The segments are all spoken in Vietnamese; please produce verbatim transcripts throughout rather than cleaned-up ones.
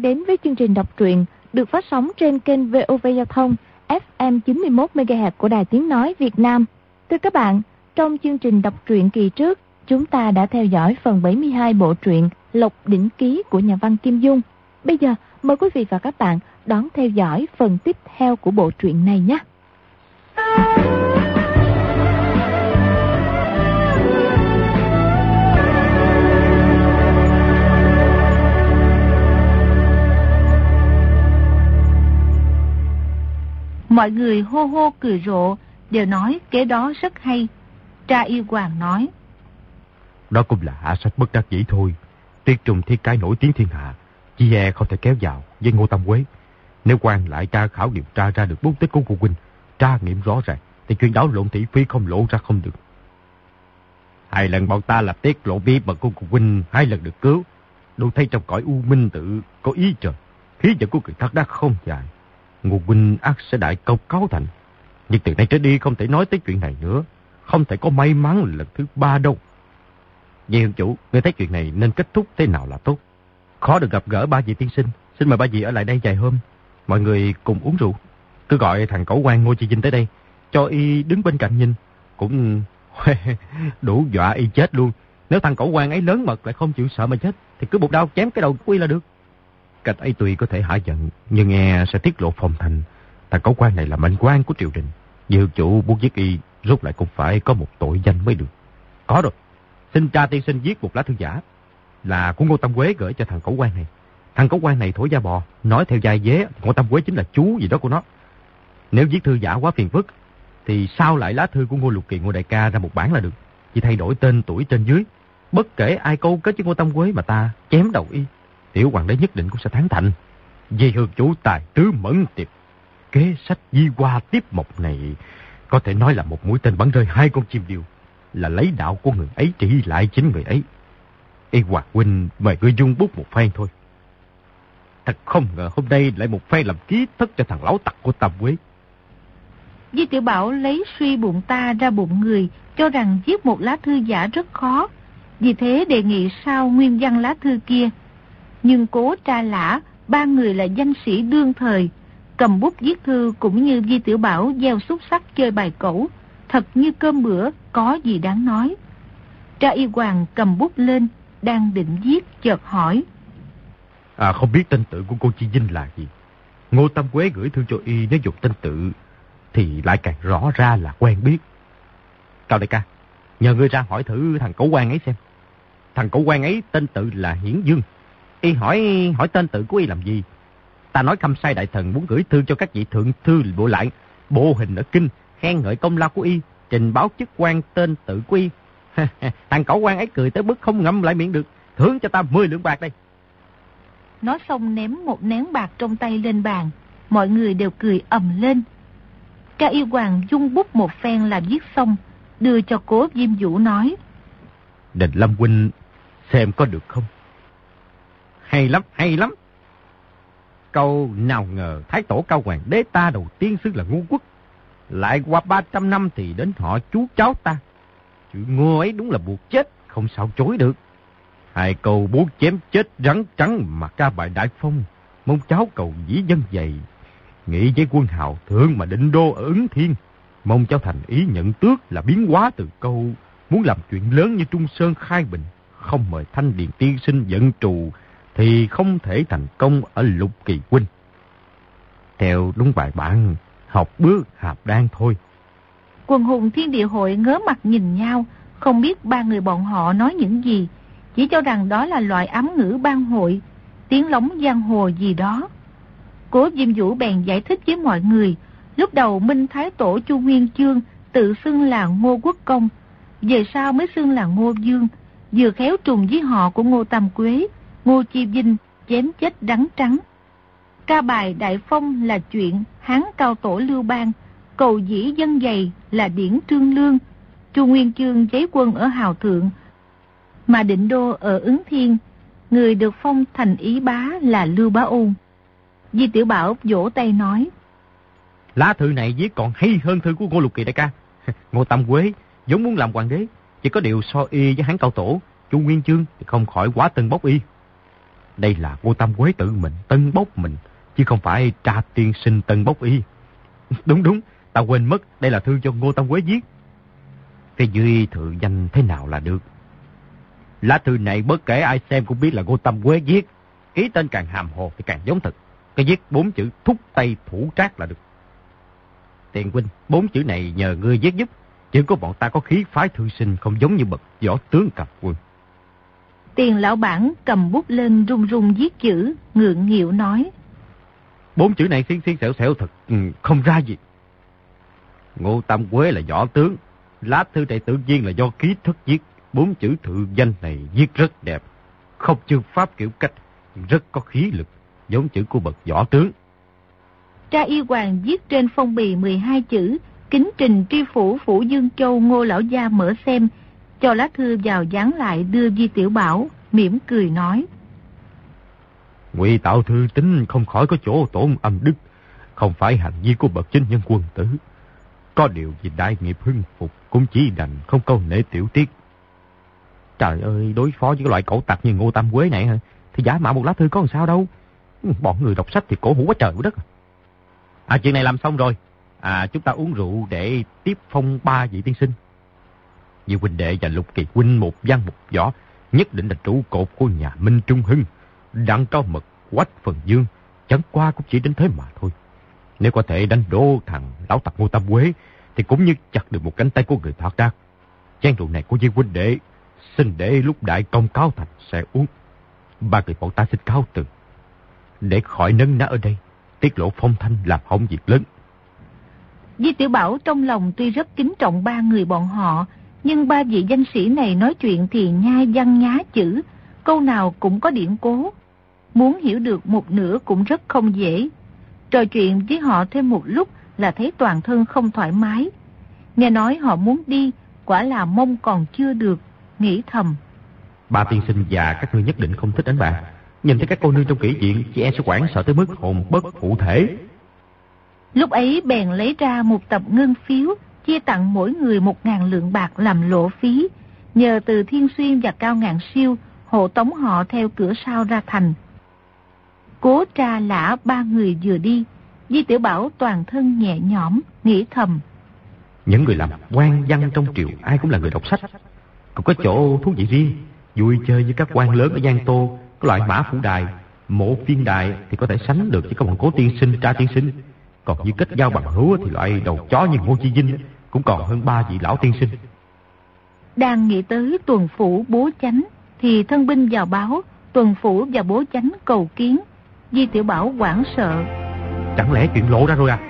đến với chương trình đọc truyện được phát sóng trên kênh vê o vê Giao thông ép em chín mươi mốt mê ga héc của Đài Tiếng Nói Việt Nam. Thưa các bạn, trong chương trình đọc truyện kỳ trước, chúng ta đã theo dõi phần bảy mươi hai bộ truyện Lộc Đỉnh Ký của nhà văn Kim Dung. Bây giờ, mời quý vị và các bạn đón theo dõi phần tiếp theo của bộ truyện này nhé. Mọi người hô hô cười rộ, đều nói kế đó rất hay. Tra Y Hoàng nói: Đó cũng là hạ sách bất đắc dĩ thôi. Tuyết trùng thiết cái nổi tiếng thiên hạ, chi e không thể kéo vào với Ngô Tam Quế. Nếu quan lại tra khảo điều tra ra được bút tích của cô huynh, tra nghiệm rõ ràng, thì chuyện đảo lộn thị phi không lộ ra không được. Hai lần bọn ta lập tiết lộ bí mật của cô huynh, hai lần được cứu. Đủ thấy trong cõi u minh tự có ý trời, khí vận của người thất đã không dài. Ngô huynh ắt sẽ đại công cáo thành. Nhưng từ nay trở đi không thể nói tới chuyện này nữa, không thể có may mắn lần thứ ba đâu. Vậy hiệu chủ, người thấy chuyện này nên kết thúc thế nào là tốt? Khó được gặp gỡ ba vị tiên sinh, xin mời ba vị ở lại đây vài hôm, mọi người cùng uống rượu. Cứ gọi thằng cẩu quan Ngô Chi Vinh tới đây, cho y đứng bên cạnh nhìn, cũng đủ dọa y chết luôn. Nếu thằng cẩu quan ấy lớn mật lại không chịu sợ mà chết, thì cứ một đao chém cái đầu của y là được. Cách ấy tuy có thể hạ giận, nhưng nghe sẽ tiết lộ phong thành. Thằng cẩu quan này là mệnh quan của triều đình, vì hiệu chủ muốn giết y, rút lại cũng phải có một tội danh mới được. Có rồi, xin tra tiên sinh viết một lá thư giả, là của Ngô Tam Quế gửi cho thằng cẩu quan này. Thằng cẩu quan này thổi da bò, nói theo vai vế Ngô Tam Quế chính là chú gì đó của nó. Nếu viết thư giả quá phiền phức, thì sao lại lá thư của Ngô Lục Kỳ Ngô đại ca ra một bản là được. Chỉ thay đổi tên tuổi trên dưới, bất kể ai câu kết với Ngô Tam Quế mà ta chém đầu y, tiểu hoàng đế nhất định cũng sẽ thắng thành. Vì hương chủ tài tứ mẫn tiệp, kế sách di hoa tiếp mộc này có thể nói là một mũi tên bắn rơi hai con chim điêu, là lấy đạo của người ấy trị lại chính người ấy. Ê Hoàng huynh, mời ngươi dung bút một phen thôi. Thật không ngờ hôm nay lại một phen làm ký thất cho thằng lão tặc của Tam Quế. Di Tiểu Bảo lấy suy bụng ta ra bụng người, cho rằng viết một lá thư giả rất khó, vì thế đề nghị sao nguyên văn lá thư kia. Nhưng Cố Tra Lã, ba người là danh sĩ đương thời, cầm bút viết thư cũng như Di Tiểu Bảo gieo xúc sắc chơi bài cẩu, thật như cơm bữa, có gì đáng nói. Tra Y Hoàng cầm bút lên, đang định viết chợt hỏi: À, không biết tên tự của cô Chi Vinh là gì? Ngô Tam Quế gửi thư cho y, nếu dùng tên tự thì lại càng rõ ra là quen biết. Cao đại ca, nhờ ngươi ra hỏi thử thằng cẩu quan ấy xem. Thằng cẩu quan ấy tên tự là Hiển Dương. Y hỏi hỏi tên tự của y làm gì? Ta nói Khâm Sai đại thần muốn gửi thư cho các vị thượng thư bộ lại bộ hình ở kinh, khen ngợi công lao của y, trình báo chức quan tên tự của y. Thằng cẩu quan ấy cười tới mức không ngậm lại miệng được, thưởng cho ta mười lượng bạc đây. Nói xong ném một nén bạc trong tay lên bàn, mọi người đều cười ầm lên. Tra Y Hoàng dung bút một phen là viết xong, đưa cho Cố Diêm Vũ nói: Đình Lâm huynh xem có được không? Hay lắm, hay lắm. Câu nào ngờ Thái Tổ Cao Hoàng đế ta đầu tiên xưng là Ngô Quốc, lại qua ba trăm năm thì đến họ chú cháu ta. Chữ Ngô ấy đúng là buộc chết, không sao chối được. Hai câu bố chém chết rắn trắng mà ca bài đại phong, mong cháu cầu dĩ dân dày. Nghĩ với quân hào thượng mà định đô ở Ứng Thiên, mong cháu thành ý nhận tước là biến hóa từ câu muốn làm chuyện lớn như Trung Sơn khai bình, không mời Thanh Điền tiên sinh dẫn trù thì không thể thành công ở Lục Kỳ huynh. Theo đúng bài bản, học bước hạp đan thôi. Quần hùng Thiên Địa Hội ngớ mặt nhìn nhau, không biết ba người bọn họ nói những gì, chỉ cho rằng đó là loại ám ngữ ban hội, tiếng lóng giang hồ gì đó. Cố Diêm Vũ bèn giải thích với mọi người, lúc đầu Minh Thái Tổ Chu Nguyên Chương tự xưng là Ngô Quốc Công, về sau mới xưng là Ngô Dương, vừa khéo trùng với họ của Ngô Tam Quế, Ngô Chi Vinh chém chết rắn trắng. Ca bài Đại Phong là chuyện Hán Cao Tổ Lưu Bang, cầu dĩ dân dày là điển Trương Lương, Chu Nguyên Chương giấy quân ở Hào Thượng, mà định đô ở Ứng Thiên, người được phong thành ý bá là Lưu Bá Ôn. Di Tiểu Bảo vỗ tay nói: Lá thư này viết còn hay hơn thư của Ngô Lục Kỳ đại ca. Ngô Tam Quế vốn muốn làm hoàng đế, chỉ có điều so y với Hán Cao Tổ Chu Nguyên Chương thì không khỏi quá tân bốc y. Đây là Ngô Tam Quế tự mình tân bốc mình, chứ không phải Tra tiên sinh tân bốc y. Đúng đúng, ta quên mất, đây là thư cho Ngô Tam Quế viết. Phía dưới thự danh thế nào là được. Lá thư này bất kể ai xem cũng biết là Ngô Tam Quế viết. Ký tên càng hàm hồ thì càng giống thật. Cái viết bốn chữ thúc tay thủ trác là được. Tiền huynh, bốn chữ này nhờ ngươi viết giúp. Chứ có bọn ta có khí phái thư sinh không giống như bậc võ tướng cầm quân. Tiền lão bản cầm bút lên run run viết chữ, ngượng nghịu nói. Bốn chữ này xiên xiên xẻo xẻo thật không ra gì. Ngô Tam Quế là võ tướng. Lá thư này tự nhiên là do ký thất viết. Bốn chữ thự danh này viết rất đẹp. Không chương pháp kiểu cách, rất có khí lực, giống chữ của bậc võ tướng. Tra y hoàng viết trên phong bì mười hai chữ, kính trình tri phủ phủ Dương Châu Ngô lão gia mở xem, cho lá thư vào dán lại đưa Di Tiểu Bảo, mỉm cười nói. Ngụy Tạo thư tính không khỏi có chỗ tổn âm đức, không phải hành vi của bậc chính nhân quân tử. Có điều vì đại nghiệp hưng phục cũng chỉ đành không câu nệ tiểu tiết. Trời ơi, đối phó với cái loại cẩu tặc như Ngô Tam Quế này hả? Thì giả mạo một lá thư có làm sao đâu. Bọn người đọc sách thì cổ hủ quá trời quá đất. À, chuyện này làm xong rồi. À, chúng ta uống rượu để tiếp phong ba vị tiên sinh. Như huynh đệ và Lục Kỳ huynh một văn một võ, nhất định là trụ cột của nhà Minh Trung Hưng. Đặng Cao Mật, Quách Phần Dương, chẳng qua cũng chỉ đến thế mà thôi. Nếu có thể đánh đổ thằng lão tặc Ngô Tam Quế, thì cũng như chặt được một cánh tay của người thoát đác. Chén rượu này của Di huynh đệ, xin để lúc đại công cáo thành sẽ uống. Ba người bọn ta xin cáo từ. Để khỏi nấn ná ở đây, tiết lộ phong thanh làm hỏng việc lớn. Di Tiểu Bảo trong lòng tuy rất kính trọng ba người bọn họ, nhưng ba vị danh sĩ này nói chuyện thì nhai văn nhá chữ, câu nào cũng có điển cố. Muốn hiểu được một nửa cũng rất không dễ. Trò chuyện với họ thêm một lúc là thấy toàn thân không thoải mái. Nghe nói họ muốn đi, quả là mong còn chưa được, nghĩ thầm. Ba tiên sinh già các ngươi nhất định không thích đánh bạn. Nhìn thấy các cô nương trong kỹ viện, chị em sẽ hoảng sợ tới mức hồn bất phụ thể. Lúc ấy bèn lấy ra một tập ngân phiếu, chia tặng mỗi người một ngàn lượng bạc làm lộ phí, nhờ Từ Thiên Xuyên và Cao Ngạn Siêu hộ tống họ theo cửa sau ra thành. Cố Tra Lã ba người vừa đi, Di Tiểu Bảo toàn thân nhẹ nhõm, nghĩ thầm. Những người làm quan văn trong triều ai cũng là người đọc sách, cũng có chỗ thú vị riêng. Vui chơi với các quan lớn ở Giang Tô, có loại Mã Phủ Đài, Mộ Phiên Đài thì có thể sánh được với các bọn Cố tiên sinh, Tra tiên sinh. Còn như kết giao bằng hữu thì loại đầu chó như Ngô Chi Vinh cũng còn hơn ba vị lão tiên sinh. Đang nghĩ tới Tuần Phủ Bố Chánh thì thân binh vào báo Tuần Phủ và Bố Chánh cầu kiến. Di Tiểu Bảo hoảng sợ. Chẳng lẽ chuyện lộ ra rồi à?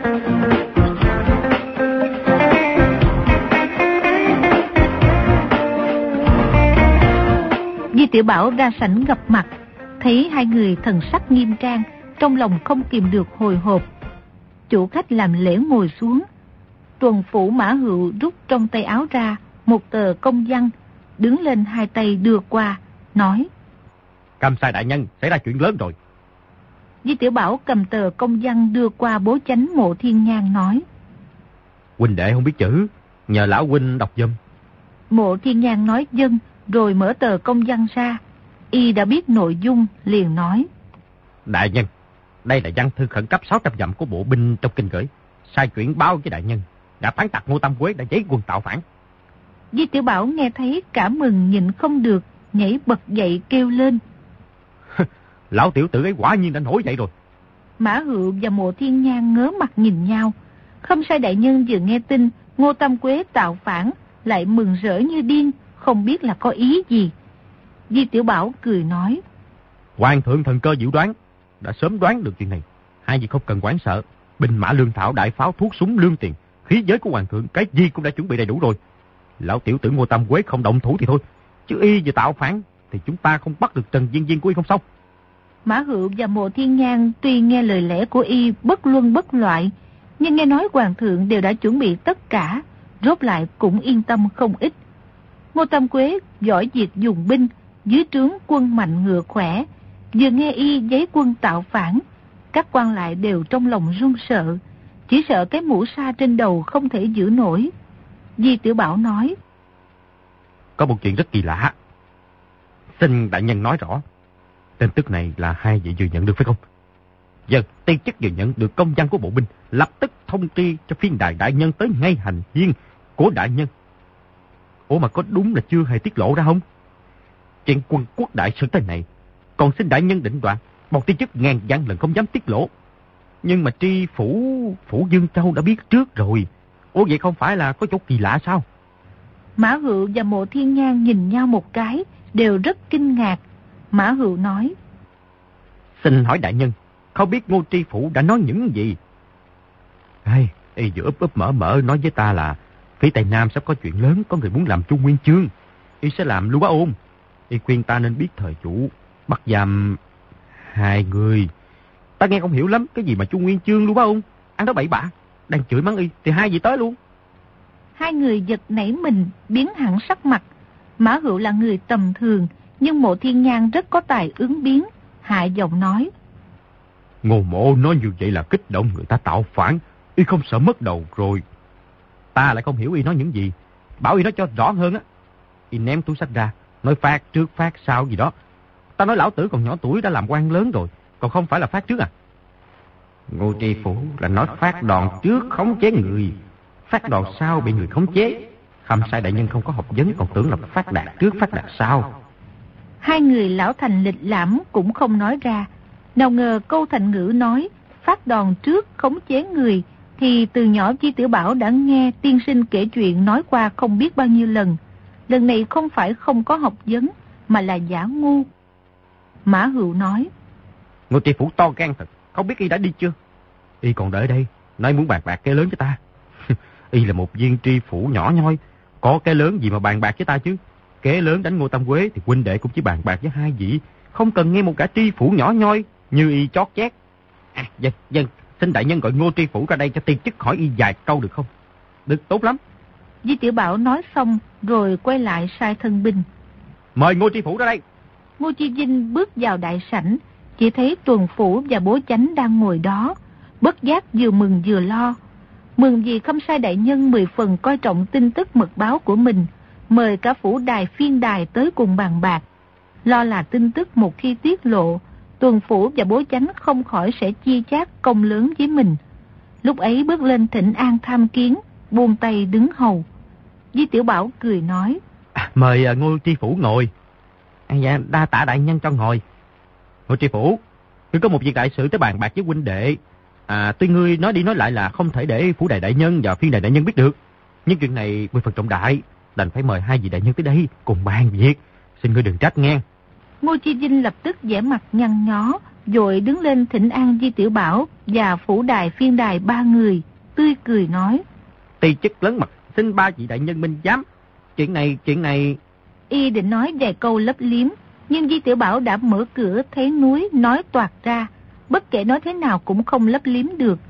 Di Tiểu Bảo ra sảnh gặp mặt, thấy hai người thần sắc nghiêm trang, trong lòng không kìm được hồi hộp. Chủ khách làm lễ ngồi xuống. Tuần Phủ Mã Hữu rút trong tay áo ra một tờ công văn, đứng lên hai tay đưa qua, nói: Cam Sai đại nhân, xảy ra chuyện lớn rồi. Di Tiểu Bảo cầm tờ công văn đưa qua Bố Chánh Mộ Thiên Nhan, nói: Huynh đệ không biết chữ, nhờ lão huynh đọc giùm. Mộ Thiên Nhan nói vâng, rồi mở tờ công văn ra. Y đã biết nội dung, liền nói: Đại nhân, đây là văn thư khẩn cấp sáu trăm dặm của bộ binh trong kinh gửi. Sai chuyển báo với đại nhân, đã phán tặc Ngô Tam Quế đã giấy quân tạo phản. Di Tiểu Bảo nghe thấy cả mừng nhịn không được, nhảy bật dậy kêu lên: Lão tiểu tử ấy quả nhiên đã nổi dậy rồi. Mã Hữu và Mộ Thiên Nhan ngớ mặt nhìn nhau. Không Sai đại nhân vừa nghe tin Ngô Tam Quế tạo phản, lại mừng rỡ như điên, không biết là có ý gì. Di Tiểu Bảo cười nói: Hoàng thượng thần cơ diệu đoán, đã sớm đoán được chuyện này. Hai vị không cần hoảng sợ. Binh mã lương thảo, đại pháo, thuốc súng, lương tiền, khí giới của hoàng thượng cái gì cũng đã chuẩn bị đầy đủ rồi. Lão tiểu tử Ngô Tam Quế không động thủ thì thôi, chứ y vừa tạo phản thì chúng ta không bắt được Trần Viên Viên của y không xong. Mã Hữu và Mộ Thiên Nhan tuy nghe lời lẽ của y bất luân bất loại, nhưng nghe nói hoàng thượng đều đã chuẩn bị tất cả, rốt lại cũng yên tâm không ít. Ngô Tam Quế giỏi việc dùng binh, dưới trướng quân mạnh ngựa khỏe, vừa nghe y giấy quân tạo phản, các quan lại đều trong lòng run sợ, chỉ sợ cái mũ sa trên đầu không thể giữ nổi. Di Tiểu Bảo nói: Có một chuyện rất kỳ lạ, xin đại nhân nói rõ. Tin tức này là hai vị vừa nhận được phải không? Giờ tiên chức vừa nhận được công văn của bộ binh, lập tức thông tri cho phiên đài đại nhân tới ngay hành hiên của đại nhân. Ủa mà có đúng là chưa hề tiết lộ ra không? Chuyện quân quốc đại sự thế này, còn xin đại nhân định đoạt. Một tiên chức ngàn vạn lần không dám tiết lộ. Nhưng mà tri phủ phủ Dương Châu đã biết trước rồi. Ủa vậy không phải là có chỗ kỳ lạ sao? Mã Hựu và Mộ Thiên Nhan nhìn nhau một cái, đều rất kinh ngạc. Mã Hựu nói: Xin hỏi đại nhân, không biết Ngô tri phủ đã nói những gì? Hay, y vừa úp úp mở mở nói với ta là phía Tây Nam sắp có chuyện lớn, có người muốn làm Trung Nguyên Chương. Y sẽ làm Lưu Bá Ôn. Y khuyên ta nên biết thời chủ, bắt giam hai người. Ta nghe không hiểu lắm, cái gì mà Trung Nguyên Chương Lưu Bá Ôn, ăn đó bậy bạ. Đang chửi mắng y thì hai vị tới luôn. Hai người giật nảy mình, biến hẳn sắc mặt. Mã Hựu là người tầm thường, nhưng Mộ Thiên Nhan rất có tài ứng biến, hạ giọng nói: Ngô Mộ nói như vậy là kích động người ta tạo phản, y không sợ mất đầu rồi. Ta lại không hiểu y nói những gì, bảo y nói cho rõ hơn á. Y ném túi sách ra, nói phát trước phát sau gì đó. Ta nói lão tử còn nhỏ tuổi đã làm quan lớn rồi, còn không phải là phát trước à? Ngô tri phủ là nói phát đòn trước khống chế người, phát đòn sau bị người khống chế. Khâm sai đại nhân không có học vấn, còn tưởng là phát đạt trước phát đạt sau. Hai người lão thành lịch lãm cũng không nói ra. Nào ngờ câu thành ngữ nói phát đòn trước khống chế người thì từ nhỏ Chi Tiểu Bảo đã nghe tiên sinh kể chuyện nói qua không biết bao nhiêu lần. Lần này không phải không có học vấn, mà là giả ngu. Mã Hựu nói: Ngô tri phủ to gan thật, không biết y đã đi chưa? Y còn đợi đây, nói muốn bàn bạc cái lớn với ta. Y là một viên tri phủ nhỏ nhoi, có cái lớn gì mà bàn bạc với ta chứ? Kế lớn đánh Ngô Tam Quế thì huynh đệ cũng chỉ bàn bạc với hai vị, không cần nghe một cả tri phủ nhỏ nhoi như y chót chét. À, dân, dân, xin đại nhân gọi Ngô tri phủ ra đây cho tiên chức hỏi y vài câu được không? Được, tốt lắm. Di Tiểu Bảo nói xong rồi quay lại sai thân binh. Mời Ngô tri phủ ra đây. Ngô Chi Vinh bước vào đại sảnh, chỉ thấy Tuần Phủ và Bố Chánh đang ngồi đó, bất giác vừa mừng vừa lo. Mừng vì Khâm sai đại nhân mười phần coi trọng tin tức mật báo của mình, mời cả phủ đài phiên đài tới cùng bàn bạc. Lo là tin tức một khi tiết lộ, Tuần Phủ và Bố Chánh không khỏi sẽ chia chác công lớn với mình. Lúc ấy bước lên thỉnh an tham kiến, buông tay đứng hầu. Di Tiểu Bảo cười nói: À, mời uh, Ngô tri phủ ngồi. À, dạ, đa tạ đại nhân cho ngồi. Ngô tri phủ, ngươi có một việc đại sự tới bàn bạc với huynh đệ. À, tuy ngươi nói đi nói lại là không thể để phủ đài đại nhân và phiên đài đại nhân biết được, nhưng chuyện này mười phần trọng đại, đành phải mời hai vị đại nhân tới đây cùng bàn việc. Xin ngươi đừng trách nghe. Ngô Chi Vinh lập tức vẻ mặt nhăn nhó, vội đứng lên thỉnh an Di Tiểu Bảo và phủ đài phiên đài ba người, tươi cười nói: Ti chức lớn mật, xin ba vị đại nhân minh giám. Chuyện này, chuyện này... Y định nói vài câu lấp liếm, nhưng Di Tiểu Bảo đã mở cửa thấy núi nói toạc ra, bất kể nói thế nào cũng không lấp liếm được.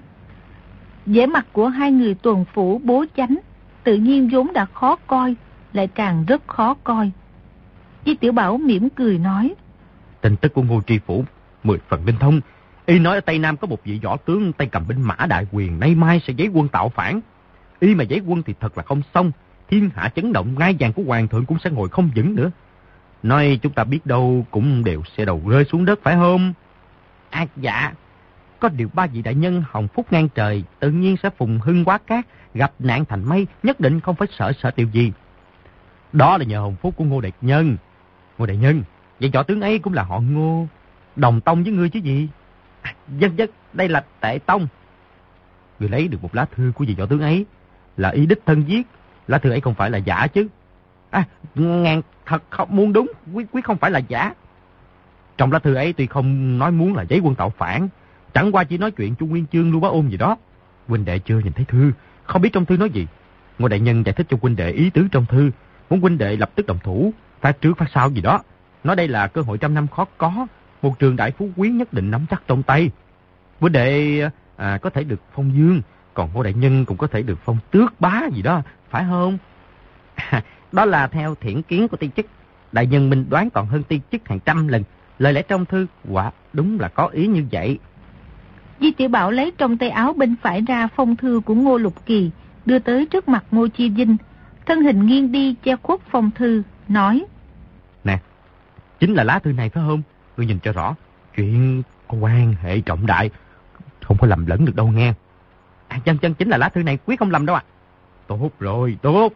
Vẻ mặt của hai người Tuần Phủ Bố Chánh tự nhiên vốn đã khó coi, lại càng rất khó coi. Di Tiểu Bảo mỉm cười nói: Tin tức của Ngô tri phủ mười phần linh thông. Y nói ở Tây Nam có một vị võ tướng tay cầm binh mã đại quyền, nay mai sẽ giấy quân tạo phản. Y mà giấy quân thì thật là không xong, thiên hạ chấn động, ngai vàng của hoàng thượng cũng sẽ ngồi không vững nữa. Nói chúng ta biết đâu cũng đều sẽ đầu rơi xuống đất phải không? À dạ, có điều ba vị đại nhân hồng phúc ngang trời, tự nhiên sẽ phùng hưng quá cát, gặp nạn thành mây, nhất định không phải sợ sợ điều gì. Đó là nhờ hồng phúc của Ngô đại nhân. Ngô đại nhân, vậy võ tướng ấy cũng là họ Ngô, đồng tông với ngươi chứ gì? À, dân dân, đây là Tệ Tông. Người lấy được một lá thư của vị võ tướng ấy, là y đích thân viết. Lá thư ấy không phải là giả chứ? À, ngàn thật không muốn đúng, quý quý không phải là giả. Trong lá thư ấy tuy không nói muốn là giấy quân tạo phản, chẳng qua chỉ nói chuyện Trung Nguyên Chương Lưu Bá Ôn gì đó. Huynh đệ chưa nhìn thấy thư, không biết trong thư nói gì. Ngô đại nhân giải thích cho huynh đệ ý tứ trong thư, muốn huynh đệ lập tức động thủ, phát trước phát sau gì đó. Nói đây là cơ hội trăm năm khó có, một trường đại phú quý nhất định nắm chắc trong tay. Huynh đệ à, có thể được phong dương, còn Ngô đại nhân cũng có thể được phong tước bá gì đó, phải không? À, đó là theo thiển kiến của tiên chức. Đại nhân mình đoán còn hơn tiên chức hàng trăm lần. Lời lẽ trong thư quả đúng là có ý như vậy. Di Tiểu Bảo lấy trong tay áo bên phải ra phong thư của Ngô Lục Kỳ, đưa tới trước mặt Ngô Chi Vinh. Thân hình nghiêng đi che khuất phong thư, nói: Nè, chính là lá thư này phải không? ngươi nhìn cho rõ. Chuyện có quan hệ trọng đại, không có lầm lẫn được đâu nghe. À, chân chân chính là lá thư này, quyết không lầm đâu ạ. À. Tốt rồi, tốt.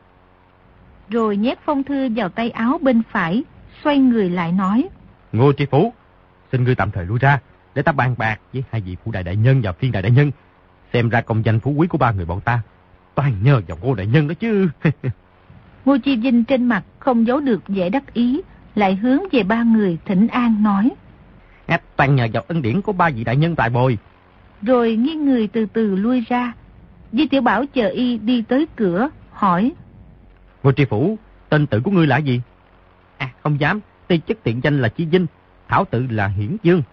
Rồi nhét phong thư vào tay áo bên phải, xoay người lại nói. Ngô tri phủ, xin ngươi tạm thời lui ra, để ta bàn bạc với hai vị phủ đại đại nhân và phiên đại đại nhân. Xem ra công danh phú quý của ba người bọn ta toàn nhờ vào Ngô đại nhân đó chứ. Ngô Chi Vinh trên mặt không giấu được vẻ đắc ý, lại hướng về ba người thỉnh an nói. À, toàn nhờ vào ân điển của ba vị đại nhân tại bồi. Rồi nghiêng người từ từ lui ra. Di Tiểu Bảo chờ y đi tới cửa, hỏi. Ngô tri phủ, tên tự của ngươi là gì? À, không dám, ti chức tiện danh là Chi Vinh, thảo tự là Hiển Dương.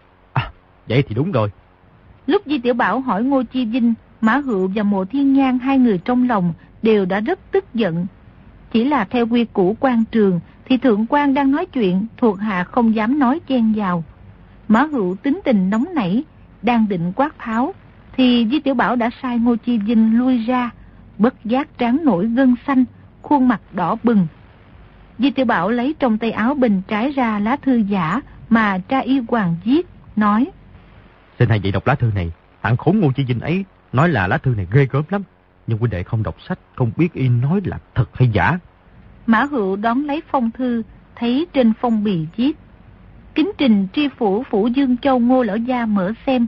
À, vậy thì đúng rồi. Lúc Di Tiểu Bảo hỏi Ngô Chi Vinh, Mã Hựu và Mộ Thiên Nhan hai người trong lòng đều đã rất tức giận. Chỉ là theo quy củ quan trường thì thượng quan đang nói chuyện, thuộc hạ không dám nói chen vào. Mã Hựu tính tình nóng nảy, đang định quát tháo thì Di Tiểu Bảo đã sai Ngô Chi Vinh lui ra, bất giác trán nổi gân xanh, khuôn mặt đỏ bừng. Di Tiểu Bảo lấy trong tay áo bên trái ra lá thư giả mà tra y hoàng viết, nói. Xin hai vị đọc lá thư này, thằng khốn Ngô Chi Vinh ấy nói là lá thư này ghê gớm lắm, nhưng huynh đệ không đọc sách, không biết y nói là thật hay giả. Mã Hựu đón lấy phong thư, thấy trên phong bì viết. Kính trình tri phủ phủ Dương Châu Ngô lão gia mở xem.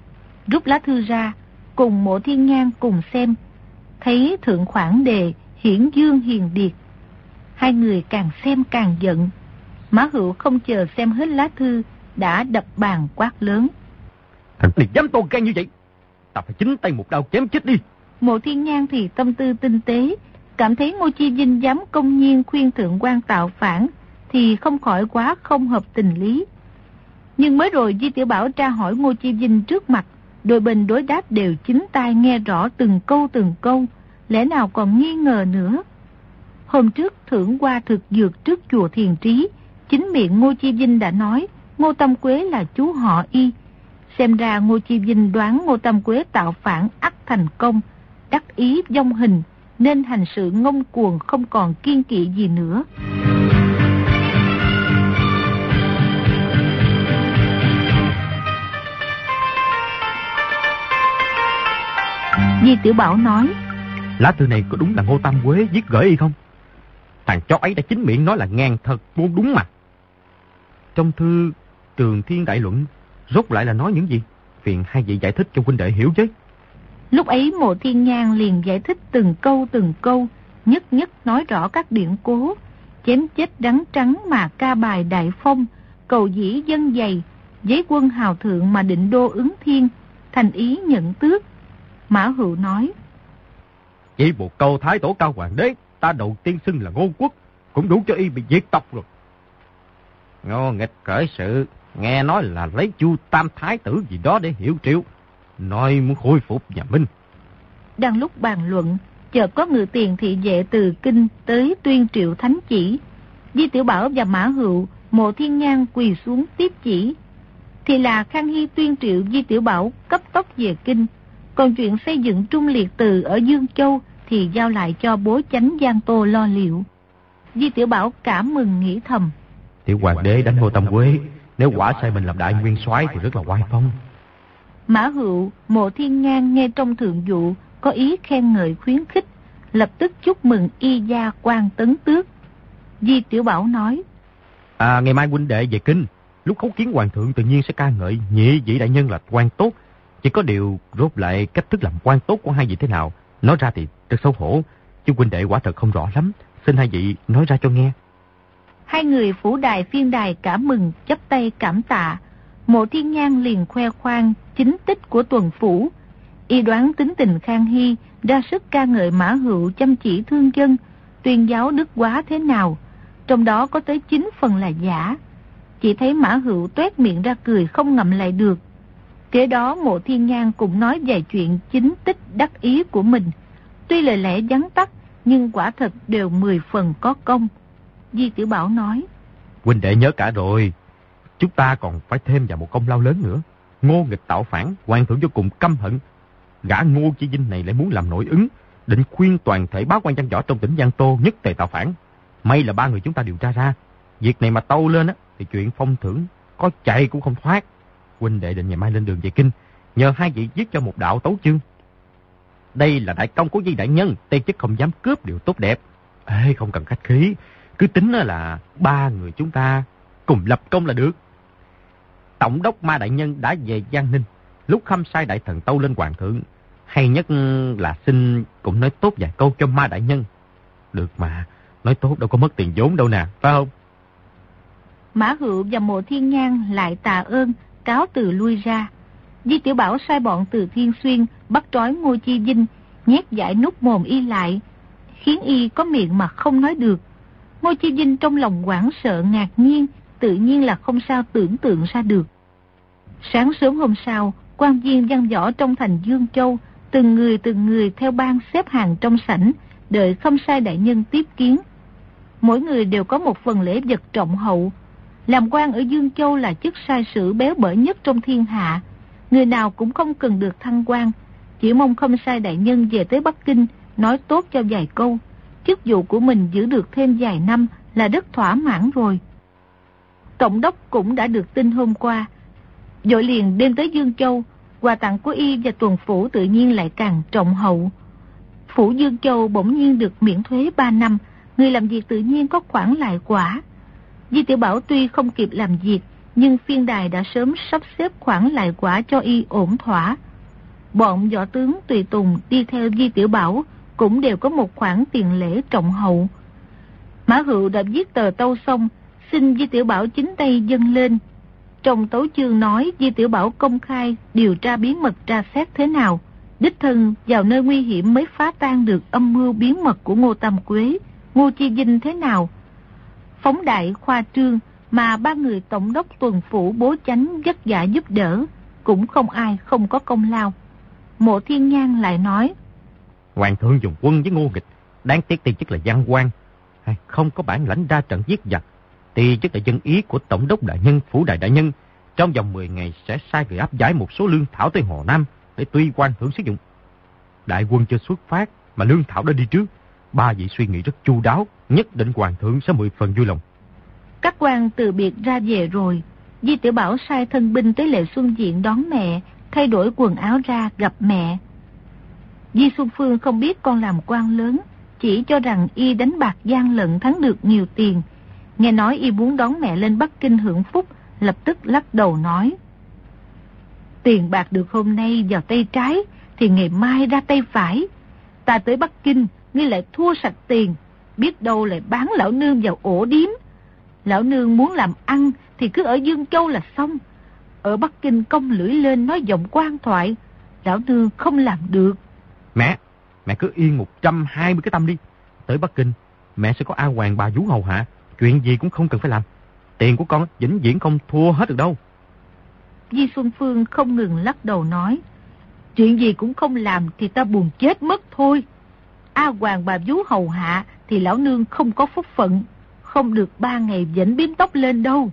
Rút lá thư ra, cùng Mộ Thiên Nhan cùng xem, thấy thượng khoản đề Hiển Dương Hiền Điệt. Hai người càng xem càng giận. Mã Hựu không chờ xem hết lá thư, đã đập bàn quát lớn. Thằng này dám to gan như vậy, ta phải chính tay một đao chém chết đi. Mộ Thiên Nhan thì tâm tư tinh tế, cảm thấy Ngô Chi Vinh dám công nhiên khuyên thượng quan tạo phản thì không khỏi quá không hợp tình lý. Nhưng mới rồi Di Tiểu Bảo tra hỏi Ngô Chi Vinh trước mặt, đôi bên đối đáp đều chính tai nghe rõ từng câu từng câu, lẽ nào còn nghi ngờ nữa. Hôm trước thưởng qua thực dược trước chùa Thiền Trí, chính miệng Ngô Chi Vinh đã nói Ngô Tâm Quế là chú họ Y. Xem ra Ngô Chi Vinh đoán Ngô Tâm Quế tạo phản ắt thành công, đắc ý vong hình, nên hành sự ngông cuồng không còn kiên kỵ gì nữa. Di Tiểu Bảo nói. Lá thư này có đúng là Ngô Tam Quế viết gửi y không? Thằng chó ấy đã chính miệng nói là ngang thật vốn đúng mà. Trong thư Trường Thiên Đại Luận rốt lại là nói những gì? Phiền hai vị giải thích cho huynh đệ hiểu chứ. Lúc ấy Mộ Thiên Nhan liền giải thích từng câu từng câu, nhất nhất nói rõ các điển cố, chém chết đắng trắng mà ca bài đại phong, cầu dĩ dân dày, giấy quân hào thượng mà định đô ứng thiên, thành ý nhận tước. Mã Hựu nói. Chỉ một câu thái tổ cao hoàng đế, ta đầu tiên xưng là Ngô Quốc, cũng đủ cho y bị diệt tộc rồi. Ngô nghịch cởi sự, nghe nói là lấy Chu Tam Thái tử gì đó để hiểu triệu, nói muốn khôi phục nhà Minh. Đang lúc bàn luận, chợt có ngự tiền thị vệ từ kinh tới tuyên triệu thánh chỉ. Di Tiểu Bảo và Mã Hựu, Mộ Thiên Nhan quỳ xuống tiếp chỉ. Thì là Khang Hy tuyên triệu Di Tiểu Bảo cấp tốc về kinh, còn chuyện xây dựng Trung Liệt Từ ở Dương Châu thì giao lại cho bố chánh Giang Tô lo liệu. Di Tiểu Bảo cảm mừng nghĩ thầm. Tiểu hoàng đế đánh Ngô Tâm Quế, nếu quả sai mình làm đại nguyên soái thì rất là oai phong. Mã Hựu, Mộ Thiên Nhan nghe trong thượng dụ có ý khen ngợi khuyến khích, lập tức chúc mừng y gia quan tấn tước. Di Tiểu Bảo nói. À, ngày mai huynh đệ về kinh, lúc khấu kiến hoàng thượng tự nhiên sẽ ca ngợi nhị vị đại nhân là quan tốt. Chỉ có điều rốt lại cách thức làm quan tốt của hai vị thế nào, nói ra thì rất xấu hổ, chứ huynh đệ quả thật không rõ lắm, xin hai vị nói ra cho nghe. Hai người phủ đài phiên đài cảm mừng, chắp tay cảm tạ. Mộ Thiên Nhan liền khoe khoang chính tích của tuần phủ. Y đoán tính tình Khang Hy, ra sức ca ngợi Mã Hựu chăm chỉ thương dân, tuyên giáo đức quá thế nào, trong đó có tới chín phần là giả. Chỉ thấy Mã Hựu toét miệng ra cười không ngậm lại được. Kế đó Mộ Thiên Nhan cũng nói vài chuyện chính tích đắc ý của mình. Tuy lời lẽ vắn tắt, nhưng quả thật đều mười phần có công. Di Tiểu Bảo nói. Huynh đệ nhớ cả rồi, chúng ta còn phải thêm vào một công lao lớn nữa. Ngô nghịch tạo phản, hoàng thượng vô cùng căm hận. Gã Ngô Chi Vinh này lại muốn làm nội ứng, định khuyên toàn thể bá quan văn võ trong tỉnh Giang Tô nhất tề tạo phản. May là ba người chúng ta điều tra ra. Việc này mà tâu lên á, thì chuyện phong thưởng có chạy cũng không thoát. Huynh đệ định ngày mai lên đường về kinh, nhờ hai vị viết cho một đạo tấu chương. Đây là đại công của Di đại nhân, Tây chức không dám cướp điều tốt đẹp. Ê, không cần khách khí, cứ tính là ba người chúng ta cùng lập công là được. Tổng đốc Ma đại nhân đã về Giang Ninh, lúc Khâm Sai đại thần tâu lên hoàng thượng, hay nhất là xin cũng nói tốt vài câu cho Ma đại nhân. Được mà, nói tốt đâu có mất tiền vốn đâu nè, phải không? Mã Hựu và Mộ Thiên Nhan lại tạ ơn, cáo từ lui ra. Di Tiểu Bảo sai bọn từ Thiên Xuyên bắt trói Ngô Chi Vinh, nhét giải nút mồm y lại, khiến y có miệng mà không nói được. Ngô Chi Vinh trong lòng hoảng sợ ngạc nhiên, tự nhiên là không sao tưởng tượng ra được. Sáng sớm hôm sau, quan viên văn võ trong thành Dương Châu, từng người từng người theo ban xếp hàng trong sảnh, đợi Khâm Sai đại nhân tiếp kiến. Mỗi người đều có một phần lễ vật trọng hậu. Làm quan ở Dương Châu là chức sai sử béo bở nhất trong thiên hạ. Người nào cũng không cần được thăng quan, chỉ mong Khâm Sai đại nhân về tới Bắc Kinh, nói tốt cho vài câu. Chức vụ của mình giữ được thêm vài năm là rất thỏa mãn rồi. Tổng đốc cũng đã được tin hôm qua, vội liền đem tới Dương Châu. Quà tặng của y và tuần phủ tự nhiên lại càng trọng hậu. Phủ Dương Châu bỗng nhiên được miễn thuế ba năm, người làm việc tự nhiên có khoản lại quả. Di Tiểu Bảo tuy không kịp làm việc, nhưng phiên đài đã sớm sắp xếp khoản lại quả cho y ổn thỏa. Bọn võ tướng tùy tùng đi theo Di Tiểu Bảo cũng đều có một khoản tiền lễ trọng hậu. Mã Hựu đã viết tờ tâu xong, xin Di Tiểu Bảo chính tay dâng lên. Trong tấu chương nói Di Tiểu Bảo công khai điều tra bí mật tra xét thế nào, đích thân vào nơi nguy hiểm mới phá tan được âm mưu bí mật của Ngô Tam Quế, Ngô Chi Vinh thế nào. Phóng đại khoa trương mà ba người tổng đốc tuần phủ bố chánh vất vả giúp đỡ, cũng không ai không có công lao. Mộ Thiên Nhan lại nói: Hoàng thượng dùng quân với Ngô Nghịch, đáng tiếc ti chức là văn quan, không có bản lãnh ra trận giết giặc. Ti chức là dân ý của tổng đốc đại nhân, phủ đại đại nhân, trong vòng mười ngày sẽ sai người áp giải một số lương thảo tới Hồ Nam để tuy quan thượng sử dụng. Đại quân chưa xuất phát mà lương thảo đã đi trước, ba vị suy nghĩ rất chu đáo, nhất định hoàng thượng sẽ mười phần vui lòng. Các quan từ biệt ra về rồi, Di Tiểu Bảo sai thân binh tới Lệ Xuân Viện đón mẹ, thay đổi quần áo ra gặp mẹ. Di Xuân Phương không biết con làm quan lớn, chỉ cho rằng y đánh bạc gian lận thắng được nhiều tiền. Nghe nói y muốn đón mẹ lên Bắc Kinh hưởng phúc, lập tức lắc đầu nói: Tiền bạc được hôm nay vào tay trái, thì ngày mai ra tay phải. Ta tới Bắc Kinh, ngươi lại thua sạch tiền, biết đâu lại bán lão nương vào ổ điếm. Lão nương muốn làm ăn thì cứ ở Dương Châu là xong. Ở Bắc Kinh cong lưỡi lên nói giọng quan thoại, lão nương không làm được. Mẹ, mẹ cứ yên một trăm hai mươi cái tâm đi. Tới Bắc Kinh, mẹ sẽ có A Hoàng bà vú hầu hạ, chuyện gì cũng không cần phải làm. Tiền của con vĩnh viễn không thua hết được đâu. Di Xuân Phương không ngừng lắc đầu nói: Chuyện gì cũng không làm thì ta buồn chết mất thôi. A Hoàng bà vú hầu hạ thì lão nương không có phúc phận, không được ba ngày vẫn biếm tóc lên đâu.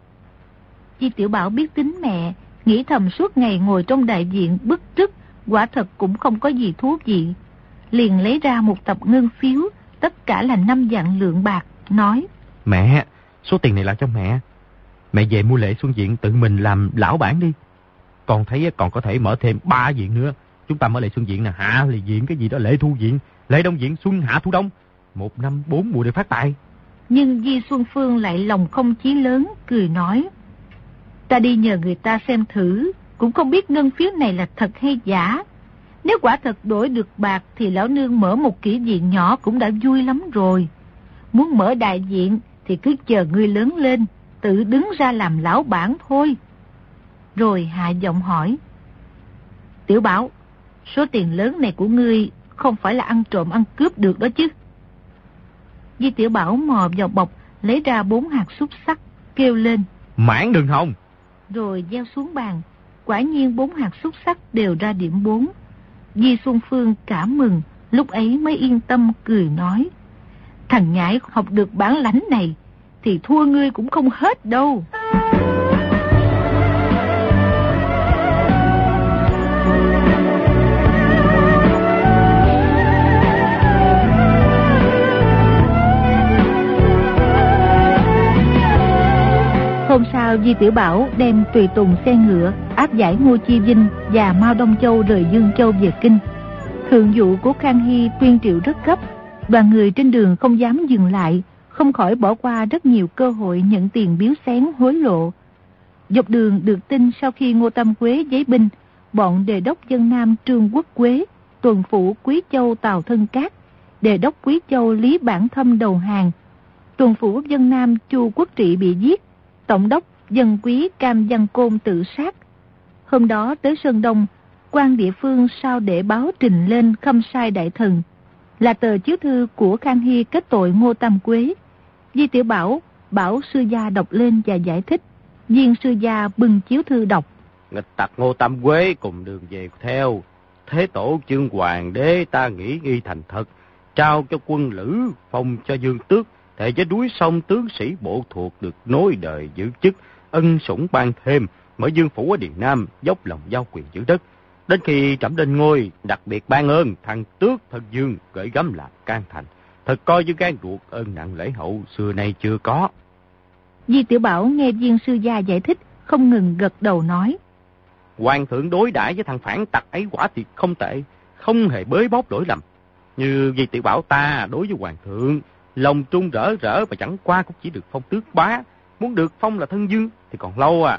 Di Tiểu Bảo biết tính mẹ, nghĩ thầm suốt ngày ngồi trong đại viện bức trức, quả thật cũng không có gì thú vị. Liền lấy ra một tập ngân phiếu, tất cả là năm vạn lượng bạc, nói: Mẹ, số tiền này là cho mẹ. Mẹ về mua Lệ Xuân Viện tự mình làm lão bản đi. Còn thấy còn có thể mở thêm ba viện nữa. Chúng ta mở Lệ Xuân Viện nè, Hạ Lệ Viện cái gì đó, Lệ Thu Viện, Lệ Đông Viện, Xuân Hạ Thu Đông. Một năm bốn mùa để phát tài. Nhưng Di Xuân Phương lại lòng không chí lớn, cười nói: Ta đi nhờ người ta xem thử, cũng không biết ngân phiếu này là thật hay giả. Nếu quả thật đổi được bạc thì lão nương mở một kỹ viện nhỏ cũng đã vui lắm rồi. Muốn mở đại viện thì cứ chờ ngươi lớn lên, tự đứng ra làm lão bản thôi. Rồi hạ giọng hỏi: Tiểu Bảo, số tiền lớn này của ngươi không phải là ăn trộm ăn cướp được đó chứ? Di Tiểu Bảo mò vào bọc, lấy ra bốn hạt xúc xắc, kêu lên: Mãn đường hồng! Rồi gieo xuống bàn. Quả nhiên bốn hạt xúc xắc đều ra điểm bốn. Di Xuân Phương cảm mừng, lúc ấy mới yên tâm cười nói: Thằng nhãi học được bản lãnh này thì thua ngươi cũng không hết đâu. Hôm sau, Di Tiểu Bảo đem tùy tùng xe ngựa áp giải Ngô Chi Vinh và Mao Đông Châu rời Dương Châu về kinh. Thượng vụ của Khang Hy tuyên triệu rất gấp, đoàn người trên đường không dám dừng lại, không khỏi bỏ qua rất nhiều cơ hội nhận tiền biếu xén hối lộ. Dọc đường được tin sau khi Ngô Tam Quế giấy binh, bọn đề đốc dân Nam Trương Quốc Quế, tuần phủ Quý Châu Tào Thân Cát, đề đốc Quý Châu Lý Bản Thâm đầu hàng, tuần phủ dân Nam Chu Quốc Trị bị giết, tổng đốc dân quý Cam Văn Côn tự sát. Hôm đó tới Sơn Đông, quan địa phương sao để báo trình lên Khâm Sai Đại Thần, là tờ chiếu thư của Khang Hy kết tội Ngô Tam Quế. Di Tiểu Bảo bảo sư gia đọc lên và giải thích. Viên sư gia bưng chiếu thư đọc. Nghịch tặc Ngô Tam Quế cùng đường về theo. Thế tổ chương hoàng đế ta nghĩ nghi thành thật, trao cho quân lữ, phong cho dương tước, thề với núi sông tướng sĩ bộ thuộc được nối đời giữ chức, ân sủng ban thêm, mở dương phủ ở Điền Nam, dốc lòng giao quyền giữ đất. Đến khi trẫm lên ngôi, đặc biệt ban ơn thằng tước thân dương gửi gắm làm can thành, thật coi như gan ruột, ơn nặng lễ hậu xưa nay chưa có. Di Tiểu Bảo nghe viên sư gia giải thích, không ngừng gật đầu nói. Hoàng thượng đối đãi với thằng phản tặc ấy quả thiệt không tệ, không hề bới bóc lỗi lầm. Như Di Tiểu Bảo ta đối với hoàng thượng, lòng trung rỡ rỡ và chẳng qua cũng chỉ được phong tước bá, muốn được phong là thân dương thì còn lâu à.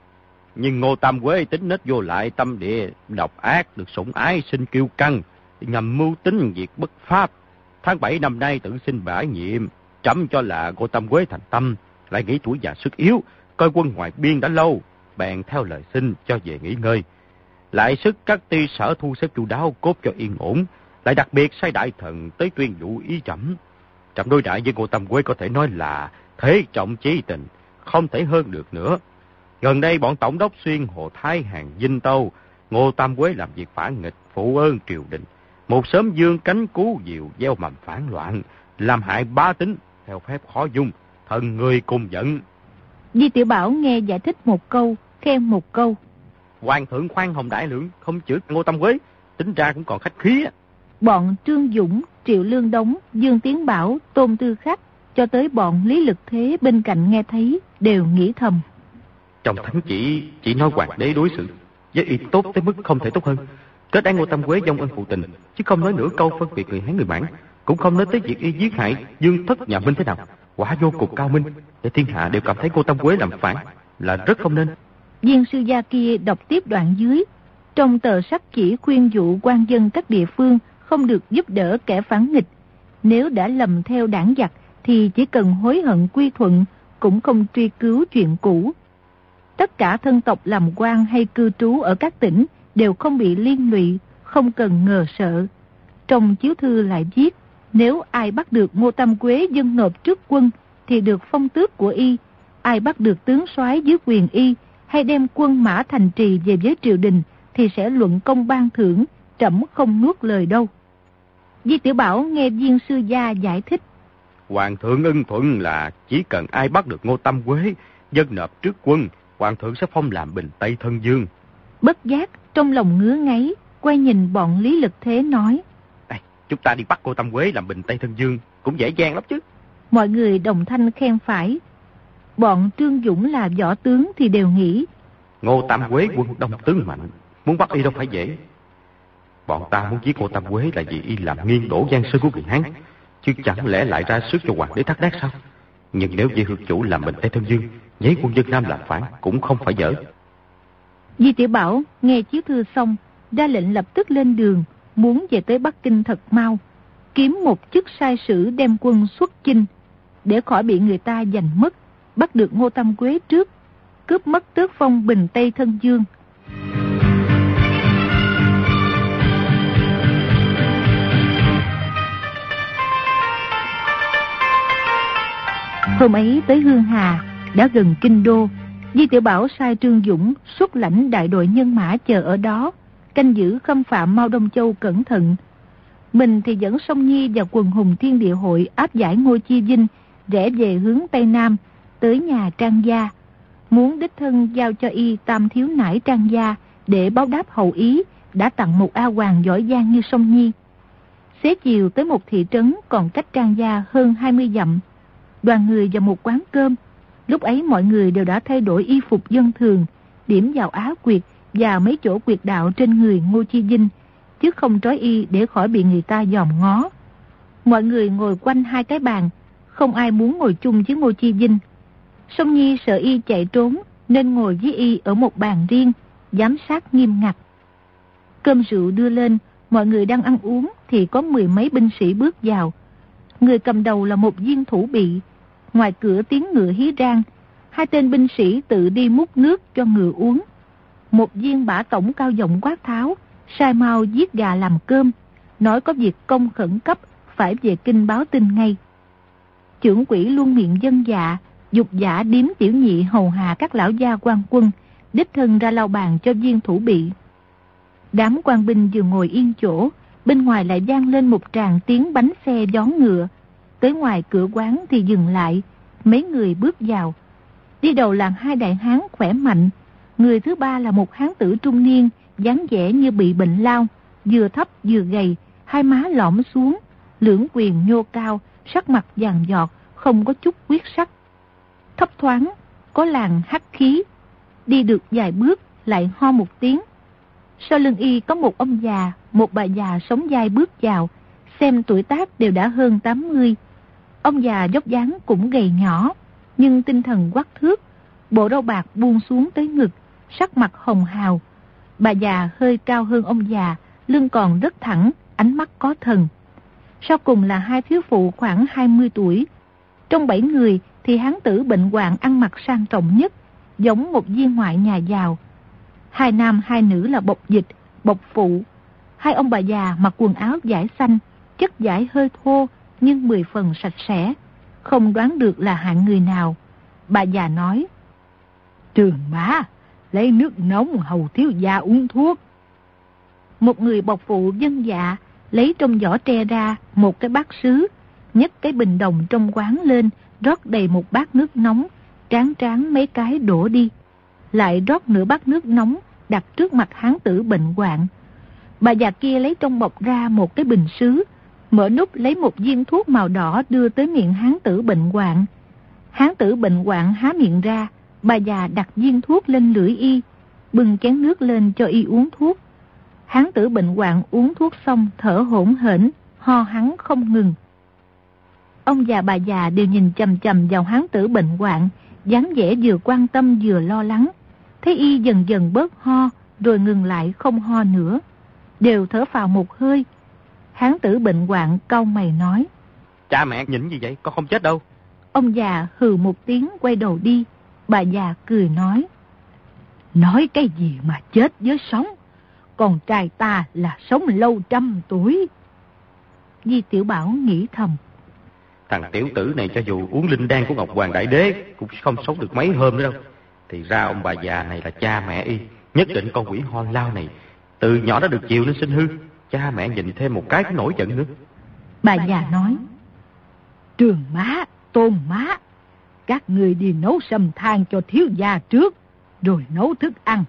Nhưng Ngô Tam Quế tính nết vô lại, tâm địa độc ác, được sủng ái sinh kiêu căng, ngầm mưu tính việc bất pháp. Tháng bảy năm nay tự xin bãi nhiệm, trẫm cho là Ngô Tam Quế thành tâm, lại nghĩ tuổi già sức yếu, coi quân ngoài biên đã lâu, bèn theo lời xin cho về nghỉ ngơi. Lại sức các ty sở thu xếp chu đáo, cốt cho yên ổn, lại đặc biệt sai đại thần tới tuyên vụ ý trẫm. Trẫm đối đãi với Ngô Tam Quế có thể nói là thế trọng chí tình, không thể hơn được nữa. Gần đây bọn tổng đốc xuyên Hồ Thái Hàng Vinh Tâu, Ngô Tam Quế làm việc phản nghịch, phụ ơn triều đình, một sớm dương cánh cứu diều gieo mầm phản loạn, làm hại bá tính, theo phép khó dung, thần người cùng giận. Di Tiểu Bảo nghe giải thích một câu, khen một câu. Hoàng thượng khoan hồng đại lượng, không chửi Ngô Tam Quế, tính ra cũng còn khách khí. Bọn Trương Dũng, Triệu Lương Đống, Dương Tiến Bảo, Tôn Tư Khắc, cho tới bọn Lý Lực Thế bên cạnh nghe thấy, đều nghĩ thầm. Trong thánh chỉ chỉ nói hoàng đế đối xử với y tốt tới mức không thể tốt hơn, kết án Ngô Tam Quế vong ân phụ tình, chứ không nói nửa câu phân biệt người Hán người Mãn, cũng không nói tới việc y giết hại Dương thất nhà Minh thế nào, quả vô cùng cao minh, để thiên hạ đều cảm thấy Ngô Tam Quế làm phản là rất không nên. Viên sư gia kia đọc tiếp đoạn dưới, trong tờ sắc chỉ khuyên dụ quan dân các địa phương không được giúp đỡ kẻ phản nghịch, nếu đã lầm theo đảng giặc thì chỉ cần hối hận quy thuận, cũng không truy cứu chuyện cũ. Tất cả thân tộc làm quan hay cư trú ở các tỉnh đều không bị liên lụy, không cần ngờ sợ. Trong chiếu thư lại viết, nếu ai bắt được Ngô Tam Quế dâng nộp trước quân thì được phong tước của y, ai bắt được tướng soái dưới quyền y hay đem quân mã thành trì về với triều đình thì sẽ luận công ban thưởng, trẫm không nuốt lời đâu. Di Tiểu Bảo nghe viên sư gia giải thích. Hoàng thượng ưng thuận là chỉ cần ai bắt được Ngô Tam Quế dâng nộp trước quân, hoàng thượng sẽ phong làm bình Tây thân dương. Bất giác trong lòng ngứa ngáy, quay nhìn bọn Lý Lực Thế nói. Ê, chúng ta đi bắt Ngô Tam Quế làm bình Tây thân dương cũng dễ dàng lắm chứ. Mọi người đồng thanh khen phải. Bọn Trương Dũng là võ tướng thì đều nghĩ, Ngô Tam Quế quân đông tướng mạnh, muốn bắt y đâu phải dễ. Bọn ta muốn giết Ngô Tam Quế là vì y làm nghiêng đổ giang sơn của người Hán, chứ chẳng lẽ lại ra sức cho hoàng đế thác đác sao? Nhưng nếu vì hương chủ làm bình Tây thân dương, giấy quân dân Nam làm phản cũng không phải dở. Di Tiểu Bảo nghe chiếu thư xong, ra lệnh lập tức lên đường, muốn về tới Bắc Kinh thật mau, kiếm một chức sai sử đem quân xuất chinh, để khỏi bị người ta giành mất, bắt được Ngô Tam Quế trước, cướp mất tước phong bình Tây thân dương. Hôm ấy tới Hương Hà, đã gần kinh đô, Di Tiểu Bảo sai Trương Dũng xuất lãnh đại đội nhân mã chờ ở đó, canh giữ khâm phạm Mao Đông Châu cẩn thận. Mình thì dẫn Song Nhi và quần hùng Thiên Địa Hội áp giải Ngô Chi Vinh, rẽ về hướng Tây Nam, tới nhà Trang gia, muốn đích thân giao cho y tam thiếu nải Trang gia để báo đáp hậu ý đã tặng một A Hoàng giỏi giang như Song Nhi. Xế chiều tới một thị trấn còn cách Trang gia hơn hai mươi dặm, đoàn người vào một quán cơm, Lúc ấy mọi người đều đã thay đổi y phục dân thường, điểm vào áo quyệt và mấy chỗ quyệt đạo trên người Ngô Chi Vinh, chứ không trói y để khỏi bị người ta dòm ngó. Mọi người ngồi quanh hai cái bàn, không ai muốn ngồi chung với Ngô Chi Vinh. Song Nhi sợ y chạy trốn nên ngồi với y ở một bàn riêng, giám sát nghiêm ngặt. Cơm rượu đưa lên, mọi người đang ăn uống thì có mười mấy binh sĩ bước vào. Người cầm đầu là một viên thủ bị. Ngoài cửa tiếng ngựa hí rang, hai tên binh sĩ tự đi múc nước cho ngựa uống. Một viên bả tổng cao giọng quát tháo, sai mau giết gà làm cơm, nói có việc công khẩn cấp, phải về kinh báo tin ngay. Chưởng quỷ luôn miệng dân dạ, dục giả điếm tiểu nhị hầu hạ các lão gia quan quân, đích thân ra lau bàn cho viên thủ bị. Đám quan binh vừa ngồi yên chỗ, bên ngoài lại vang lên một tràng tiếng bánh xe gió ngựa. Tới ngoài cửa quán thì dừng lại, mấy người bước vào. Đi đầu là hai đại hán khỏe mạnh, người thứ ba là một hán tử trung niên, dáng vẻ như bị bệnh lao, vừa thấp vừa gầy, hai má lõm xuống, lưỡng quyền nhô cao, sắc mặt vàng giọt, không có chút huyết sắc. Thấp thoáng, có làn hắc khí, đi được vài bước lại ho một tiếng. Sau lưng y có một ông già, một bà già sống dai bước vào, xem tuổi tác đều đã hơn tám mươi. Ông già dốc dáng cũng gầy nhỏ, nhưng tinh thần quắc thước, bộ râu bạc buông xuống tới ngực, sắc mặt hồng hào. Bà già hơi cao hơn ông già, lưng còn rất thẳng, ánh mắt có thần. Sau cùng là hai thiếu phụ khoảng hai mươi tuổi. Trong bảy người thì hán tử bệnh hoạn ăn mặc sang trọng nhất, giống một viên ngoại nhà giàu. Hai nam hai nữ là bộc dịch, bộc phụ. Hai ông bà già mặc quần áo vải xanh, chất vải hơi thô nhưng mười phần sạch sẽ, không đoán được là hạng người nào. Bà già nói: Trường bá, lấy nước nóng hầu thiếu gia uống thuốc. Một người bộc phụ vâng dạ, lấy trong giỏ tre ra một cái bát sứ, nhấc cái bình đồng trong quán lên, rót đầy một bát nước nóng, tráng tráng mấy cái đổ đi. Lại rót nửa bát nước nóng, đặt trước mặt hán tử bệnh hoạn. Bà già kia lấy trong bọc ra một cái bình sứ, mở nút lấy một viên thuốc màu đỏ đưa tới miệng hán tử bệnh hoạn. Hán tử bệnh hoạn há miệng ra, bà già đặt viên thuốc lên lưỡi y, bưng chén nước lên cho y uống thuốc. Hán tử bệnh hoạn uống thuốc xong thở hổn hển, ho hắn không ngừng. Ông già bà già đều nhìn chằm chằm vào hán tử bệnh hoạn, dáng vẻ vừa quan tâm vừa lo lắng. Thấy y dần dần bớt ho, rồi ngừng lại không ho nữa, đều thở phào một hơi. Hán tử bệnh hoạn cau mày nói: Cha mẹ nhìn như vậy con không chết đâu. Ông già hừ một tiếng quay đầu đi. Bà già cười nói: Nói cái gì mà chết với sống, con trai ta là sống lâu trăm tuổi. Di Tiểu Bảo nghĩ thầm: Thằng tiểu tử này cho dù uống linh đan của Ngọc Hoàng Đại Đế cũng không sống được mấy hôm nữa đâu. Thì ra ông bà già này là cha mẹ y. Nhất định con quỷ ho lao này từ nhỏ đã được chiều nên sinh hư. Cha mẹ nhìn thêm một cái cũng nổi giận nữa. Bà già nói: Trường má, Tôn má, các người đi nấu sâm than cho thiếu gia trước, rồi nấu thức ăn.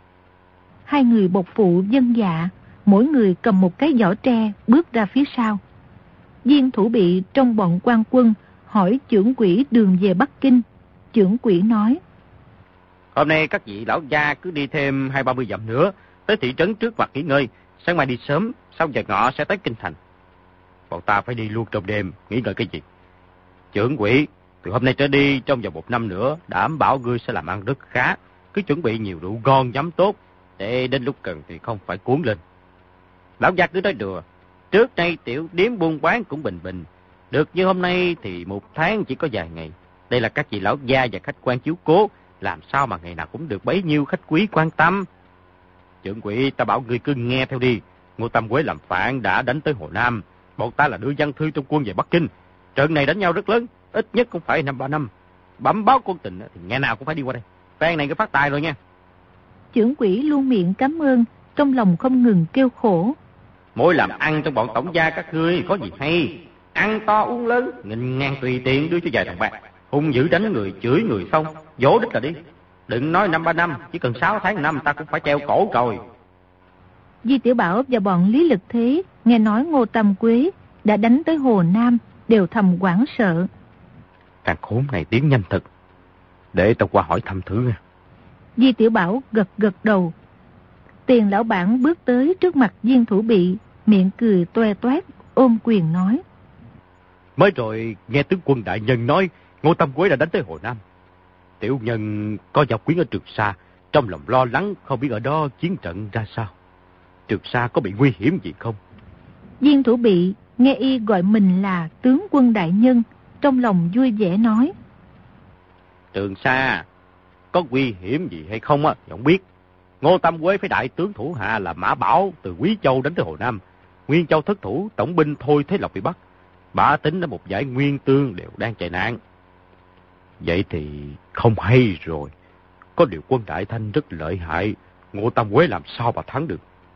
Hai người bộc phụ vâng dạ, mỗi người cầm một cái giỏ tre bước ra phía sau. Viên thủ bị trong bọn quan quân hỏi chưởng quỷ đường về Bắc Kinh. Chưởng quỷ nói: Hôm nay các vị lão gia cứ đi thêm hai ba mươi dặm nữa, tới thị trấn trước mặt nghỉ ngơi. Sáng mai đi sớm, sau giờ ngọ sẽ tới kinh thành. Bọn ta phải đi luôn trong đêm, nghỉ ngơi cái gì? Chưởng quỷ, từ hôm nay trở đi trong vòng một năm nữa, đảm bảo ngươi sẽ làm ăn rất khá. Cứ chuẩn bị nhiều rượu ngon nhắm tốt, để đến lúc cần thì không phải cuốn lên. Lão gia cứ nói đùa, trước nay tiểu điếm buôn bán cũng bình bình. Được như hôm nay thì một tháng chỉ có vài ngày. Đây là các vị lão gia và khách quan chiếu cố, làm sao mà ngày nào cũng được bấy nhiêu khách quý quan tâm. Chưởng quỷ, ta bảo ngươi cứ nghe theo đi. Ngô Tam Quế làm phản đã đánh tới Hồ Nam. Bọn ta là đưa văn thư trong quân về Bắc Kinh. Trận này đánh nhau rất lớn, ít nhất cũng phải năm ba năm. Bẩm báo quân tình thì ngày nào cũng phải đi qua đây. Phen này cứ phát tài rồi nha. Chưởng quỷ luôn miệng cảm ơn, trong lòng không ngừng kêu khổ. Mỗi làm ăn trong bọn tổng gia các ngươi có gì hay. Ăn to uống lớn, nghìn ngàn tùy tiện đưa cho vài đồng bạc. Hung dữ đánh người, chửi người xong, dỗ đích là đi. Đừng nói năm ba năm, chỉ cần sáu tháng năm ta cũng phải treo cổ rồi. Di Tiểu Bảo và bọn Lý Lực Thế nghe nói Ngô Tam Quế đã đánh tới Hồ Nam, đều thầm hoảng sợ. Thằng khốn này tiến nhanh thật. Để tao qua hỏi thăm thử nha. Di Tiểu Bảo gật gật đầu. Tiền lão bản bước tới trước mặt Viên Thủ Bị, miệng cười toe toét, ôm quyền nói. Mới rồi nghe tướng quân đại nhân nói Ngô Tam Quế đã đánh tới Hồ Nam. Tiểu nhân có giao quyến ở Trường Sa, trong lòng lo lắng không biết ở đó chiến trận ra sao. Trường Sa có bị nguy hiểm gì không? Viên Thủ Bị nghe y gọi mình là tướng quân đại nhân, trong lòng vui vẻ nói. Trường Sa có nguy hiểm gì hay không á, không biết. Ngô Tam Quế phải đại tướng thủ hạ là Mã Bảo từ Quý Châu đánh tới Hồ Nam. Nguyên Châu thất thủ, tổng binh Thôi Thế Lộc bị bắt. Bả Tính đã một giải nguyên tương đều đang chạy nạn. Vậy thì không hay rồi. Có điều quân Đại Thanh rất lợi hại, Ngô Tam Quế làm sao mà thắng được.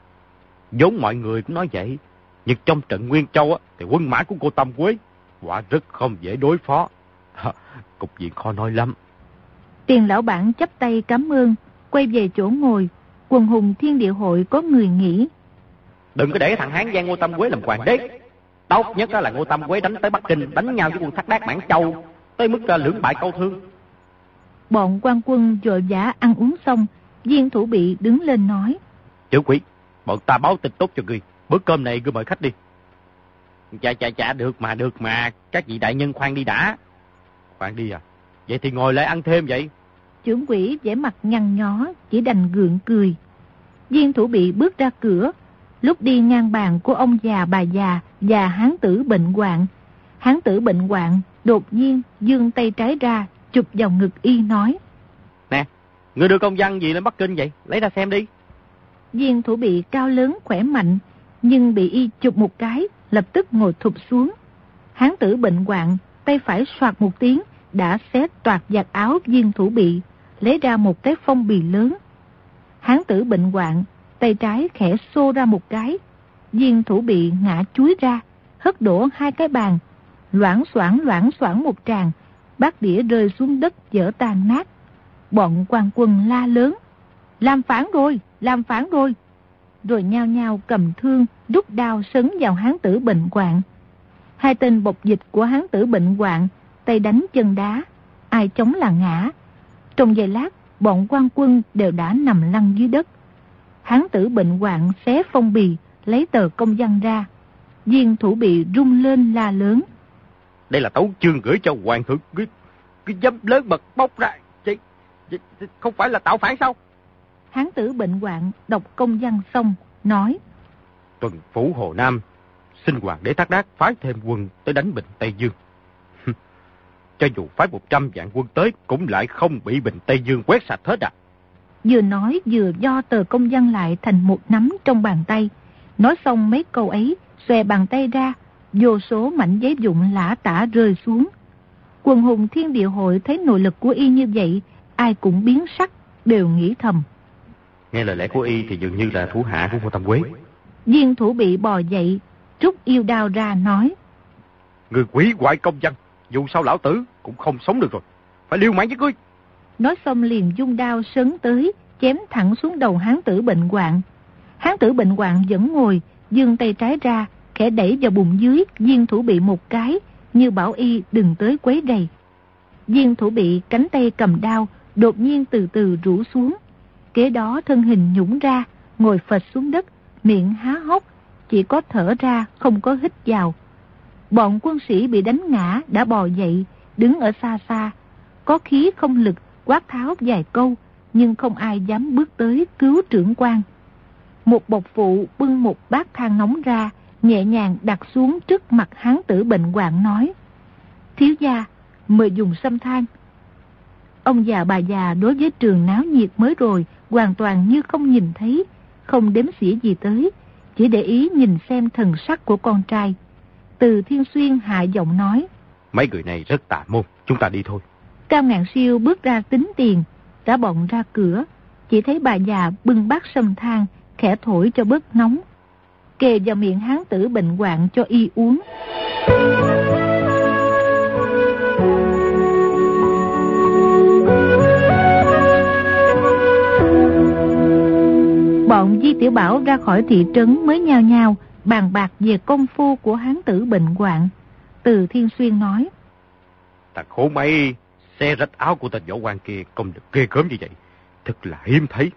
Giống mọi người cũng nói vậy, nhưng trong trận Nguyên Châu á, thì quân mã của Ngô Tam Quế quả rất không dễ đối phó. Cục diện khó nói lắm. Tiền lão bản chắp tay cảm ơn, quay về chỗ ngồi. Quần hùng Thiên Địa Hội có người nghĩ. Đừng có để thằng Hán Giang Ngô Tam Quế làm hoàng đế. Tốt nhất là Ngô Tam Quế đánh tới Bắc Kinh, đánh nhau với quân Thác Đát Mãn Châu, tới mức lưỡng bại câu thương. Bọn quan quân vội vã ăn uống xong, Viên Thủ Bị đứng lên nói. Chữ Quý, bọn ta báo tin tốt cho ngươi, bữa cơm này ngươi mời khách đi. Chà chà chà, được mà, được mà, các vị đại nhân khoan đi đã. Khoan đi à, vậy thì ngồi lại ăn thêm vậy. Trưởng quỹ vẻ mặt nhăn nhó, chỉ đành gượng cười. Viên Thủ Bị bước ra cửa, lúc đi ngang bàn của ông già bà già và hán tử bệnh hoạn. Hán tử bệnh hoạn đột nhiên giương tay trái ra, chụp vào ngực y nói. Nè, ngươi đưa công văn gì lên Bắc Kinh vậy? Lấy ra xem đi. Viên Thủ Bị cao lớn khỏe mạnh, nhưng bị y chụp một cái, lập tức ngồi thụp xuống. Hán tử bệnh hoạn, tay phải soạt một tiếng, đã xé toạc vạt áo Viên Thủ Bị, lấy ra một cái phong bì lớn. Hán tử bệnh hoạn, tay trái khẽ xô ra một cái, Viên Thủ Bị ngã chuối ra, hất đổ hai cái bàn, loảng xoảng loảng xoảng một tràng, bát đĩa rơi xuống đất vỡ tan nát. Bọn quan quân la lớn, làm phản rồi, làm phản rồi. Rồi nhao nhao cầm thương, rút đao sấn vào hán tử bệnh hoạn. Hai tên bộc dịch của hán tử bệnh hoạn, tay đánh chân đá, ai chống là ngã. Trong giây lát, bọn quan quân đều đã nằm lăn dưới đất. Hán tử bệnh hoạn xé phong bì, lấy tờ công văn ra. Viên Thủ Bị rung lên la lớn. Đây là tấu chương gửi cho hoàng thượng, cái, cái dám lớn mật bóc ra. Chị, chị, không phải là tạo phản sao? Hán tử bệnh hoạn đọc công văn xong, nói. Tuần phủ Hồ Nam, xin hoàng đế Thác Đát phái thêm quân tới đánh Bình Tây Dương. Cho dù phái một trăm vạn quân tới, cũng lại không bị Bình Tây Dương quét sạch hết à. Vừa nói vừa do tờ công văn lại thành một nắm trong bàn tay. Nói xong mấy câu ấy, xòe bàn tay ra, vô số mảnh giấy vụn lả tả rơi xuống. Quần hùng Thiên Địa Hội thấy nội lực của y như vậy, ai cũng biến sắc, đều nghĩ thầm. Nghe lời lẽ của y thì dường như là thủ hạ của Ngô Tam Quế. Viên Thủ Bị bò dậy, rút yêu đao ra nói. Người quỷ hoại công văn, dù sao lão tử cũng không sống được rồi, phải liều mạng với ngươi. Nói xong liền dung đao sấn tới, chém thẳng xuống đầu hán tử bệnh hoạn. Hán tử bệnh hoạn vẫn ngồi, giương tay trái ra, khẽ đẩy vào bụng dưới Viên Thủ Bị một cái, như bảo y đừng tới quấy rầy. Viên Thủ Bị cánh tay cầm đao, đột nhiên từ từ rũ xuống. Kế đó thân hình nhũng ra, ngồi phịch xuống đất, miệng há hốc, chỉ có thở ra, không có hít vào. Bọn quân sĩ bị đánh ngã đã bò dậy, đứng ở xa xa, có khí không lực, quát tháo vài câu, nhưng không ai dám bước tới cứu trưởng quan. Một bộc phụ bưng một bát than nóng ra, nhẹ nhàng đặt xuống trước mặt hán tử bệnh hoạn nói. Thiếu gia, mời dùng sâm than. Ông già bà già đối với trường náo nhiệt mới rồi, hoàn toàn như không nhìn thấy, không đếm xỉa gì tới, chỉ để ý nhìn xem thần sắc của con trai. Từ Thiên Xuyên hạ giọng nói. Mấy người này rất tà môn, chúng ta đi thôi. Cao Ngạn Siêu bước ra tính tiền, cả bọn ra cửa, chỉ thấy bà già bưng bát sâm than, khẽ thổi cho bớt nóng, kề vào miệng hán tử bệnh hoạn cho y uống. Bọn Di Tiểu Bảo ra khỏi thị trấn mới nhao nhao bàn bạc về công phu của hán tử bệnh hoạn. Từ Thiên Xuyên nói. Thằng khổ mày Xe rách áo của tên võ quan kia không được ghê gớm như vậy. Thật là hiếm thấy.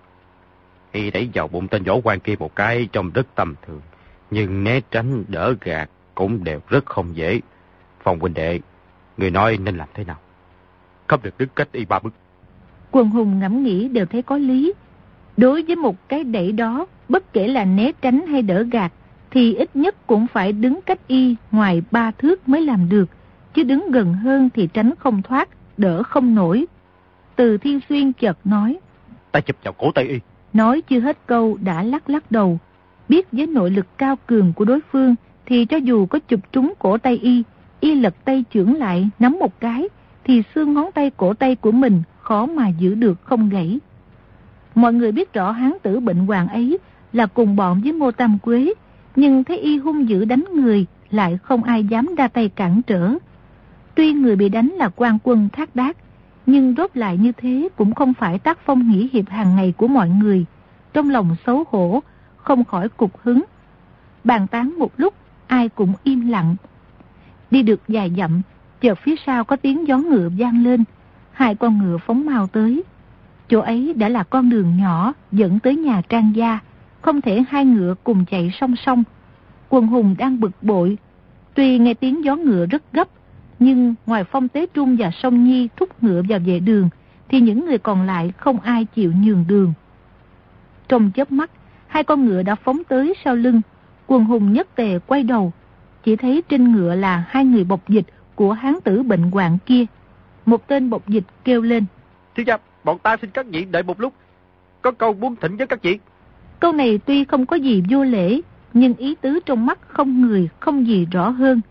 Y đẩy vào bụng tên võ quan kia một cái trông rất tầm thường. Nhưng né tránh đỡ gạt cũng đều rất không dễ. Phong huynh đệ, người nói nên làm thế nào? Không được đứng cách y ba bước. Quần hùng ngẫm nghĩ đều thấy có lý. Đối với một cái đẩy đó, bất kể là né tránh hay đỡ gạt, thì ít nhất cũng phải đứng cách y ngoài ba thước mới làm được. Chứ đứng gần hơn thì tránh không thoát, đỡ không nổi. Từ Thiên Xuyên chợt nói: Ta chụp vào cổ tay y. Nói chưa hết câu đã lắc lắc đầu. Biết với nội lực cao cường của đối phương thì cho dù có chụp trúng cổ tay y, y lật tay chưởng lại nắm một cái, thì xương ngón tay cổ tay của mình khó mà giữ được không gãy. Mọi người biết rõ hán tử bệnh hoàng ấy là cùng bọn với Ngô Tam Quế, nhưng thấy y hung dữ đánh người lại không ai dám ra tay cản trở. Tuy người bị đánh là quan quân Thác Đác, nhưng rốt lại như thế cũng không phải tác phong nghĩa hiệp hàng ngày của mọi người. Trong lòng xấu hổ, không khỏi cục hứng. Bàn tán một lúc, ai cũng im lặng. Đi được vài dặm, chợt phía sau có tiếng gió ngựa vang lên. Hai con ngựa phóng mau tới. Chỗ ấy đã là con đường nhỏ dẫn tới nhà Trang gia, không thể hai ngựa cùng chạy song song. Quần hùng đang bực bội. Tuy nghe tiếng gió ngựa rất gấp, nhưng ngoài Phong Tế Trung và Song Nhi thúc ngựa vào vệ đường, thì những người còn lại không ai chịu nhường đường. Trong chớp mắt, hai con ngựa đã phóng tới sau lưng. Quần hùng nhất tề quay đầu, chỉ thấy trên ngựa là hai người bộc dịch của hán tử bệnh hoạn kia. Một tên bộc dịch kêu lên: Thiếu gia, bọn ta xin các vị đợi một lúc, có câu muốn thỉnh với các vị. Câu này tuy không có gì vô lễ, nhưng ý tứ trong mắt không người không gì rõ hơn.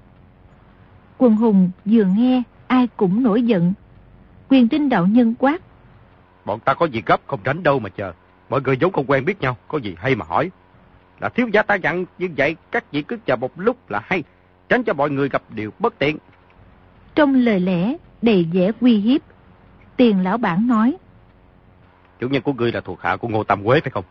Quần hùng vừa nghe, ai cũng nổi giận. Quyền Trinh đạo nhân quát: Bọn ta có gì gấp không rảnh đâu mà chờ. Mọi người vốn không quen biết nhau, có gì hay mà hỏi. Là thiếu gia ta dặn như vậy, các vị cứ chờ một lúc là hay, tránh cho mọi người gặp điều bất tiện. Trong lời lẽ đầy vẻ uy hiếp, Tiền lão bản nói: Chủ nhân của ngươi là thuộc hạ của Ngô Tam Quế phải không?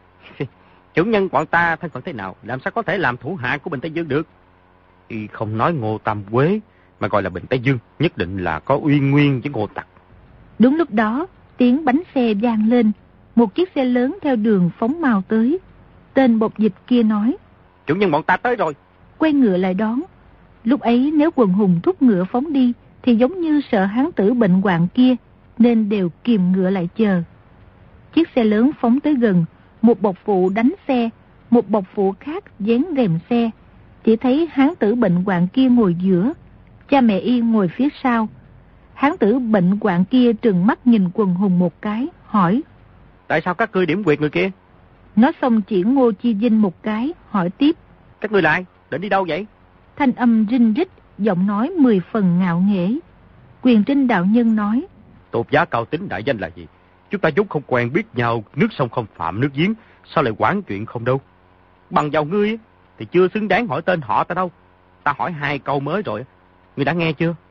Chủ nhân bọn ta thân phận thế nào, làm sao có thể làm thủ hạ của Bình Tây Dương được? Y không nói Ngô Tam Quế, mà gọi là Bình Tây Dương, nhất định là có uyên nguyên với Ngô Tặc. Đúng lúc đó, tiếng bánh xe vang lên, một chiếc xe lớn theo đường phóng mau tới. Tên bộc dịch kia nói: Chủ nhân bọn ta tới rồi. Quay ngựa lại đón. Lúc ấy nếu quần hùng thúc ngựa phóng đi, thì giống như sợ hán tử bệnh hoạn kia, nên đều kìm ngựa lại chờ. Chiếc xe lớn phóng tới gần, một bộc phụ đánh xe, một bộc phụ khác dán rèm xe. Chỉ thấy hán tử bệnh hoạn kia ngồi giữa, cha mẹ y ngồi phía sau. Hán tử bệnh hoạn kia trừng mắt nhìn quần hùng một cái, hỏi: Tại sao các ngươi điểm quyệt người kia? Nói xong chỉ Ngô Chi Vinh một cái, hỏi tiếp: Các ngươi lại, định đi đâu vậy? Thanh âm rinh rít, giọng nói mười phần ngạo nghễ. Quyền Trinh đạo nhân nói: Tôn giá cao tính đại danh là gì? Chúng ta vốn không quen biết nhau, nước sông không phạm nước giếng, sao lại quản chuyện không đâu? Bằng vào ngươi thì chưa xứng đáng hỏi tên họ ta đâu. Ta hỏi hai câu mới rồi, ngươi đã nghe chưa?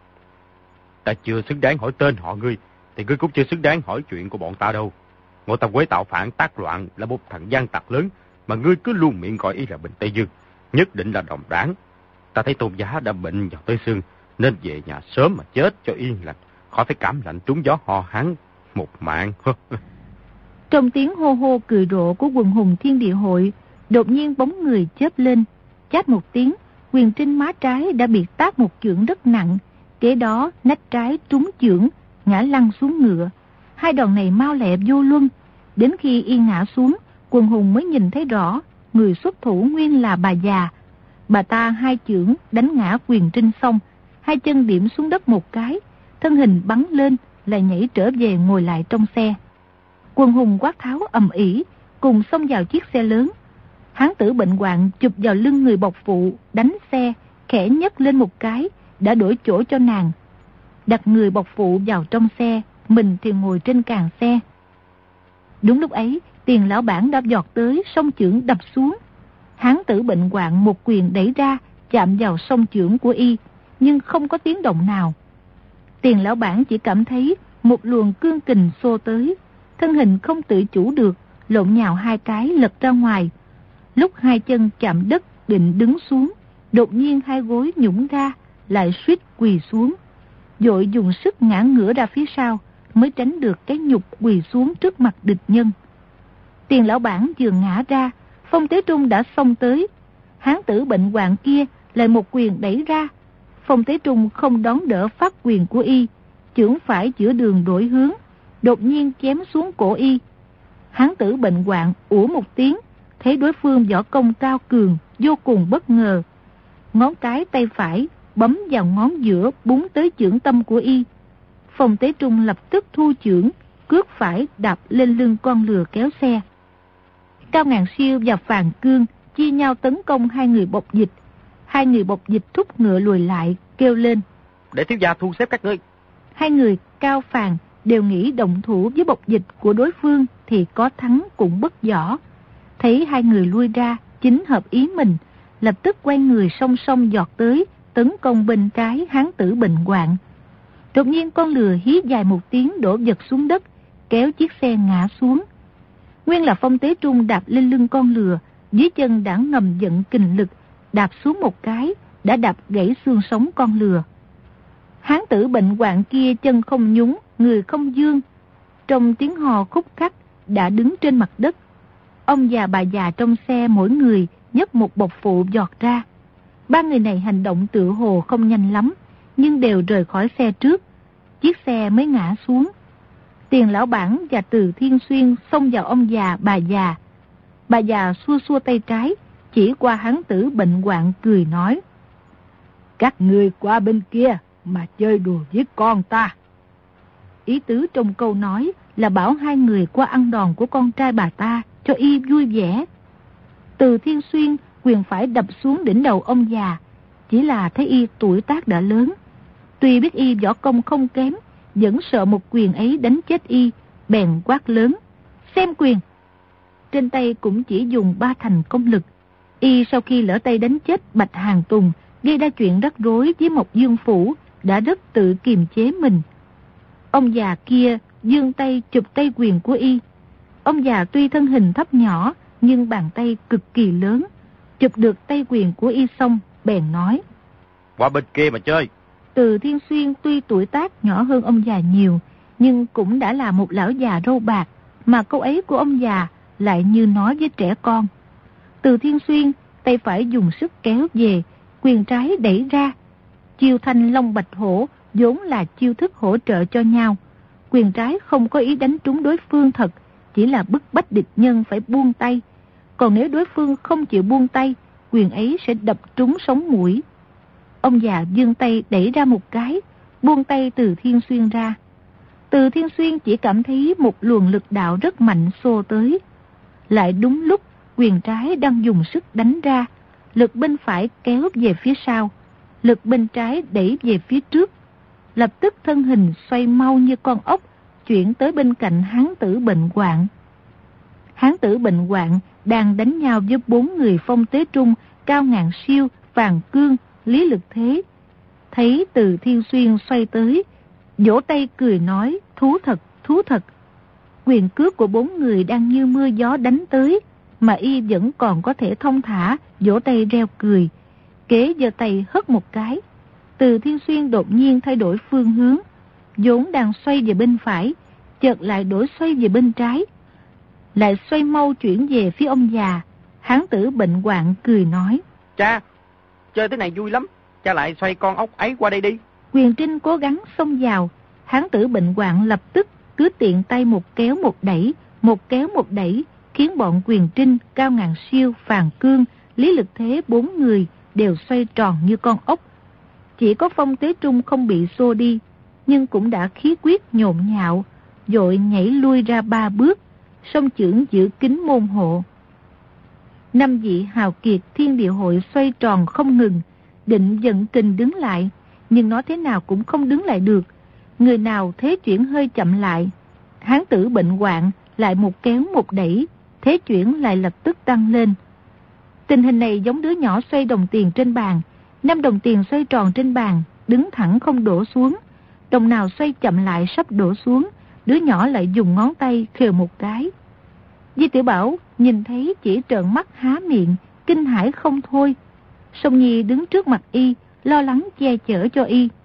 Ta chưa xứng đáng hỏi tên họ ngươi, thì ngươi cũng chưa xứng đáng hỏi chuyện của bọn ta đâu. Ngô Tam Quế tạo phản tác loạn là một thằng gian tặc lớn, mà ngươi cứ luôn miệng gọi y là Bình Tây Dương, nhất định là đồng đảng. Ta thấy tôn giá đã bệnh vào tới xương, nên về nhà sớm mà chết cho yên lành, khỏi phải cảm lạnh trúng gió ho hắn một mạng. Trong tiếng hô hô cười rộ của quần hùng Thiên Địa Hội, đột nhiên bóng người chớp lên, chát một tiếng, Quyền Trinh má trái đã bị tát một chưởng rất nặng, kế đó nách trái trúng chưởng, ngã lăn xuống ngựa. Hai đòn này mau lẹ vô luân. Đến khi y ngã xuống, quần hùng mới nhìn thấy rõ, người xuất thủ nguyên là bà già. Bà ta hai chưởng đánh ngã Quyền Trinh xong, hai chân điểm xuống đất một cái, thân hình bắn lên, lại nhảy trở về ngồi lại trong xe. Quần hùng quát tháo ầm ĩ, cùng xông vào chiếc xe lớn. Hán tử bệnh hoạn chụp vào lưng người bộc phụ, đánh xe, khẽ nhấc lên một cái, đã đổi chỗ cho nàng. Đặt người bộc phụ vào trong xe, mình thì ngồi trên càng xe. Đúng lúc ấy, Tiền lão bản đã giọt tới, song chưởng đập xuống. Hán tử bệnh hoạn một quyền đẩy ra, chạm vào song chưởng của y, nhưng không có tiếng động nào. Tiền lão bản chỉ cảm thấy một luồng cương kình xô tới, thân hình không tự chủ được, lộn nhào hai cái lật ra ngoài. Lúc hai chân chạm đất định đứng xuống, đột nhiên hai gối nhũng ra, lại suýt quỳ xuống. vội dùng sức ngã ngửa ra phía sau, mới tránh được cái nhục quỳ xuống trước mặt địch nhân. Tiền lão bản vừa ngã ra, Phong Tế Trung đã xông tới. Hán tử bệnh hoạn kia lại một quyền đẩy ra. Phong Tế Trung không đón đỡ phát quyền của y, chưởng phải giữa đường đổi hướng, đột nhiên chém xuống cổ y. Hán tử bệnh hoạn ủa một tiếng, thấy đối phương võ công cao cường, vô cùng bất ngờ. Ngón cái tay phải bấm vào ngón giữa búng tới chưởng tâm của y. Phong Tế Trung lập tức thu chưởng, cước phải đạp lên lưng con lừa kéo xe. Cao Ngàn Siêu và Phàn Cương chia nhau tấn công hai người bộc dịch. Hai người bộc dịch thúc ngựa lùi lại, kêu lên: Để thiếu gia thu xếp các ngươi. Hai người Cao Phàn đều nghĩ động thủ với bộc dịch của đối phương thì có thắng cũng bất võ. Thấy hai người lui ra, chính hợp ý mình, lập tức quay người song song giọt tới, tấn công bên trái hán tử bệnh hoạn. Đột nhiên con lừa hí dài một tiếng đổ vật xuống đất, kéo chiếc xe ngã xuống. Nguyên là Phong Tế Trung đạp lên lưng con lừa, dưới chân đã ngầm vận kình lực, đạp xuống một cái, đã đạp gãy xương sống con lừa. Hán tử bệnh hoạn kia chân không nhúng, người không dương, trong tiếng hò khúc khắc đã đứng trên mặt đất. Ông già bà già trong xe mỗi người nhấc một bọc phụ giọt ra. Ba người này hành động tự hồ không nhanh lắm, nhưng đều rời khỏi xe trước, chiếc xe mới ngã xuống. Tiền lão bản và Từ Thiên Xuyên xông vào ông già bà già. Bà già xua xua tay trái, chỉ qua hán tử bệnh hoạn cười nói: Các người qua bên kia mà chơi đùa với con ta. Ý tứ trong câu nói là bảo hai người qua ăn đòn của con trai bà ta cho y vui vẻ. Từ Thiên Xuyên quyền phải đập xuống đỉnh đầu ông già, chỉ là thấy y tuổi tác đã lớn. Tuy biết y võ công không kém, vẫn sợ một quyền ấy đánh chết y, bèn quát lớn: Xem quyền! Trên tay cũng chỉ dùng ba thành công lực. Y sau khi lỡ tay đánh chết Bạch Hàng Tùng, gây ra chuyện rắc rối với Mộc Dương Phủ, đã rất tự kiềm chế mình. Ông già kia giương tay chụp tay quyền của y. Ông già tuy thân hình thấp nhỏ, nhưng bàn tay cực kỳ lớn. Chụp được tay quyền của y xong, bèn nói: Qua bên kia mà chơi. Từ Thiên Xuyên tuy tuổi tác nhỏ hơn ông già nhiều, nhưng cũng đã là một lão già râu bạc, mà câu ấy của ông già lại như nói với trẻ con. Từ Thiên Xuyên tay phải dùng sức kéo về, quyền trái đẩy ra. Chiêu thanh long bạch hổ vốn là chiêu thức hỗ trợ cho nhau. Quyền trái không có ý đánh trúng đối phương thật, chỉ là bức bách địch nhân phải buông tay. Còn nếu đối phương không chịu buông tay, quyền ấy sẽ đập trúng sống mũi. Ông già giương tay đẩy ra một cái, buông tay Từ Thiên Xuyên ra. Từ Thiên Xuyên chỉ cảm thấy một luồng lực đạo rất mạnh xô tới. Lại đúng lúc quyền trái đang dùng sức đánh ra, lực bên phải kéo về phía sau, lực bên trái đẩy về phía trước. Lập tức thân hình xoay mau như con ốc, chuyển tới bên cạnh hán tử bệnh hoạn. Hán tử bệnh hoạn đang đánh nhau với bốn người Phong Tế Trung, Cao Ngàn Siêu, Phàn Cương, Lý Lực Thế. Thấy Từ Thiên Xuyên xoay tới, vỗ tay cười nói: Thú thật, thú thật. Quyền cước của bốn người đang như mưa gió đánh tới, mà y vẫn còn có thể thông thả, vỗ tay reo cười. Kế giơ tay hất một cái, Từ Thiên Xuyên đột nhiên thay đổi phương hướng, vốn đang xoay về bên phải, chợt lại đổi xoay về bên trái, lại xoay mau chuyển về phía ông già. Hán tử bệnh hoạn cười nói: Cha, chơi thế này vui lắm, cha lại xoay con ốc ấy qua đây đi. Quyền Trinh cố gắng xông vào, hán tử bệnh hoạn lập tức cứ tiện tay một kéo một đẩy, một kéo một đẩy, khiến bọn Quyền Trinh, Cao Ngàn Siêu, Phàn Cương, Lý Lực Thế bốn người đều xoay tròn như con ốc. Chỉ có Phong Tế Trung không bị xô đi, nhưng cũng đã khí quyết nhộn nhạo, vội nhảy lui ra ba bước, song chưởng giữ kín môn hộ. Năm vị hào kiệt thiên địa hội xoay tròn không ngừng, định vận kình đứng lại, nhưng nói thế nào cũng không đứng lại được. Người nào thế chuyển hơi chậm lại, hán tử bệnh hoạn lại một kéo một đẩy, thế chuyển lại lập tức tăng lên. Tình hình này giống đứa nhỏ xoay đồng tiền trên bàn. Năm đồng tiền xoay tròn trên bàn, đứng thẳng không đổ xuống. Đồng nào xoay chậm lại sắp đổ xuống, đứa nhỏ lại dùng ngón tay khều một cái. Di Tiểu Bảo nhìn thấy chỉ trợn mắt há miệng, kinh hãi không thôi. Song Nhi đứng trước mặt y, lo lắng che chở cho y.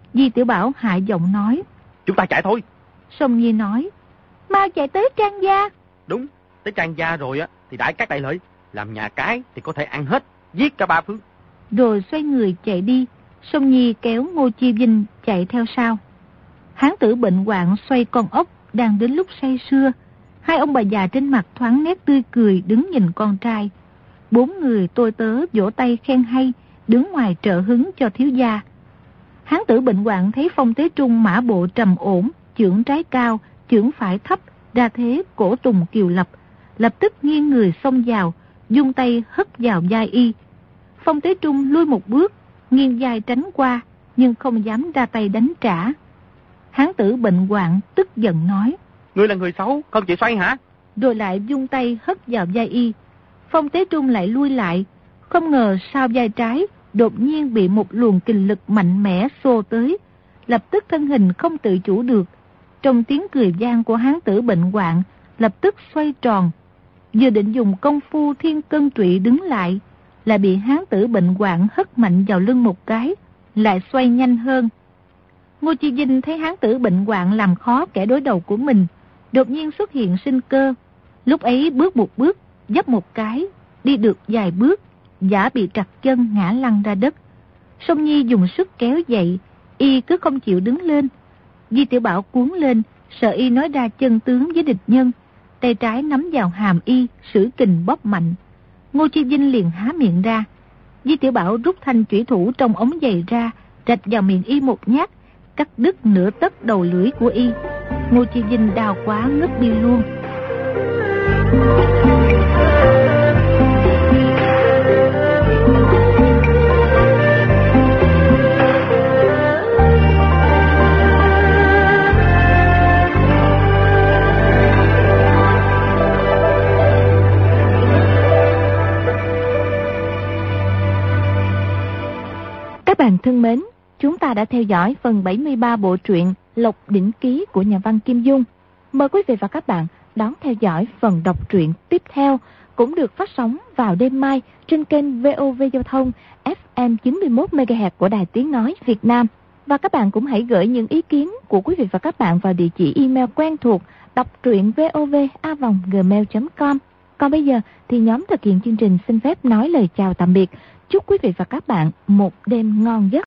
Di Tiểu Bảo hạ giọng nói. Chúng ta chạy thôi. Song Nhi nói. Mau chạy tới Trang gia. Đúng, tới Trang gia rồi á thì đãi các đại lợi. Làm nhà cái thì có thể ăn hết, giết cả ba phương. Rồi xoay người chạy đi. Song Nhi kéo Ngô Chi Vinh chạy theo sau. Hán tử bệnh hoạn xoay con ốc đang đến lúc say sưa. Hai ông bà già trên mặt thoáng nét tươi cười đứng nhìn con trai. Bốn người tôi tớ vỗ tay khen hay, đứng ngoài trợ hứng cho thiếu gia. Hán tử bệnh hoạn thấy Phong Tế Trung mã bộ trầm ổn, chưởng trái cao, chưởng phải thấp, ra thế cổ tùng kiều lập, lập tức nghiêng người xông vào, dung tay hất vào vai y. Phong Tế Trung lui một bước, nghiêng vai tránh qua, nhưng không dám ra tay đánh trả. Hán tử bệnh hoạn tức giận nói. Ngươi là người xấu, không chịu xoay hả? Rồi lại dung tay hất vào vai y. Phong Tế Trung lại lui lại, không ngờ sau vai trái đột nhiên bị một luồng kình lực mạnh mẽ xô tới, lập tức thân hình không tự chủ được. Trong tiếng cười vang của hán tử bệnh hoạn, lập tức xoay tròn. Vừa định dùng công phu thiên cân trụy đứng lại, lại bị hán tử bệnh hoạn hất mạnh vào lưng một cái, lại xoay nhanh hơn. Ngô Chi Vinh thấy hán tử bệnh hoạn làm khó kẻ đối đầu của mình, đột nhiên xuất hiện sinh cơ. Lúc ấy bước một bước, dấp một cái, đi được vài bước, giả bị trật chân ngã lăn ra đất. Song Nhi dùng sức kéo dậy, y cứ không chịu đứng lên. Di Tiểu Bảo cuốn lên, sợ y nói ra chân tướng với địch nhân, tay trái nắm vào hàm y, sử kình bóp mạnh. Ngô Chi Vinh liền há miệng ra. Di Tiểu Bảo rút thanh chủy thủ trong ống giày ra, rạch vào miệng y một nhát, cắt đứt nửa tấc đầu lưỡi của y. Ngô Chi Vinh đau quá ngất đi luôn. Các bạn thân mến, chúng ta đã theo dõi phần bảy mươi ba bộ truyện Lộc Đỉnh Ký của nhà văn Kim Dung. Mời quý vị và các bạn đón theo dõi phần đọc truyện tiếp theo, cũng được phát sóng vào đêm mai trên kênh vê o vê Giao thông ép em chín mươi mốt mê ga héc của Đài Tiếng Nói Việt Nam. Và các bạn cũng hãy gửi những ý kiến của quý vị và các bạn vào địa chỉ email quen thuộc đọc truyện vov a vòng gmail chấm com. Còn bây giờ thì nhóm thực hiện chương trình xin phép nói lời chào tạm biệt. Chúc quý vị và các bạn một đêm ngon giấc.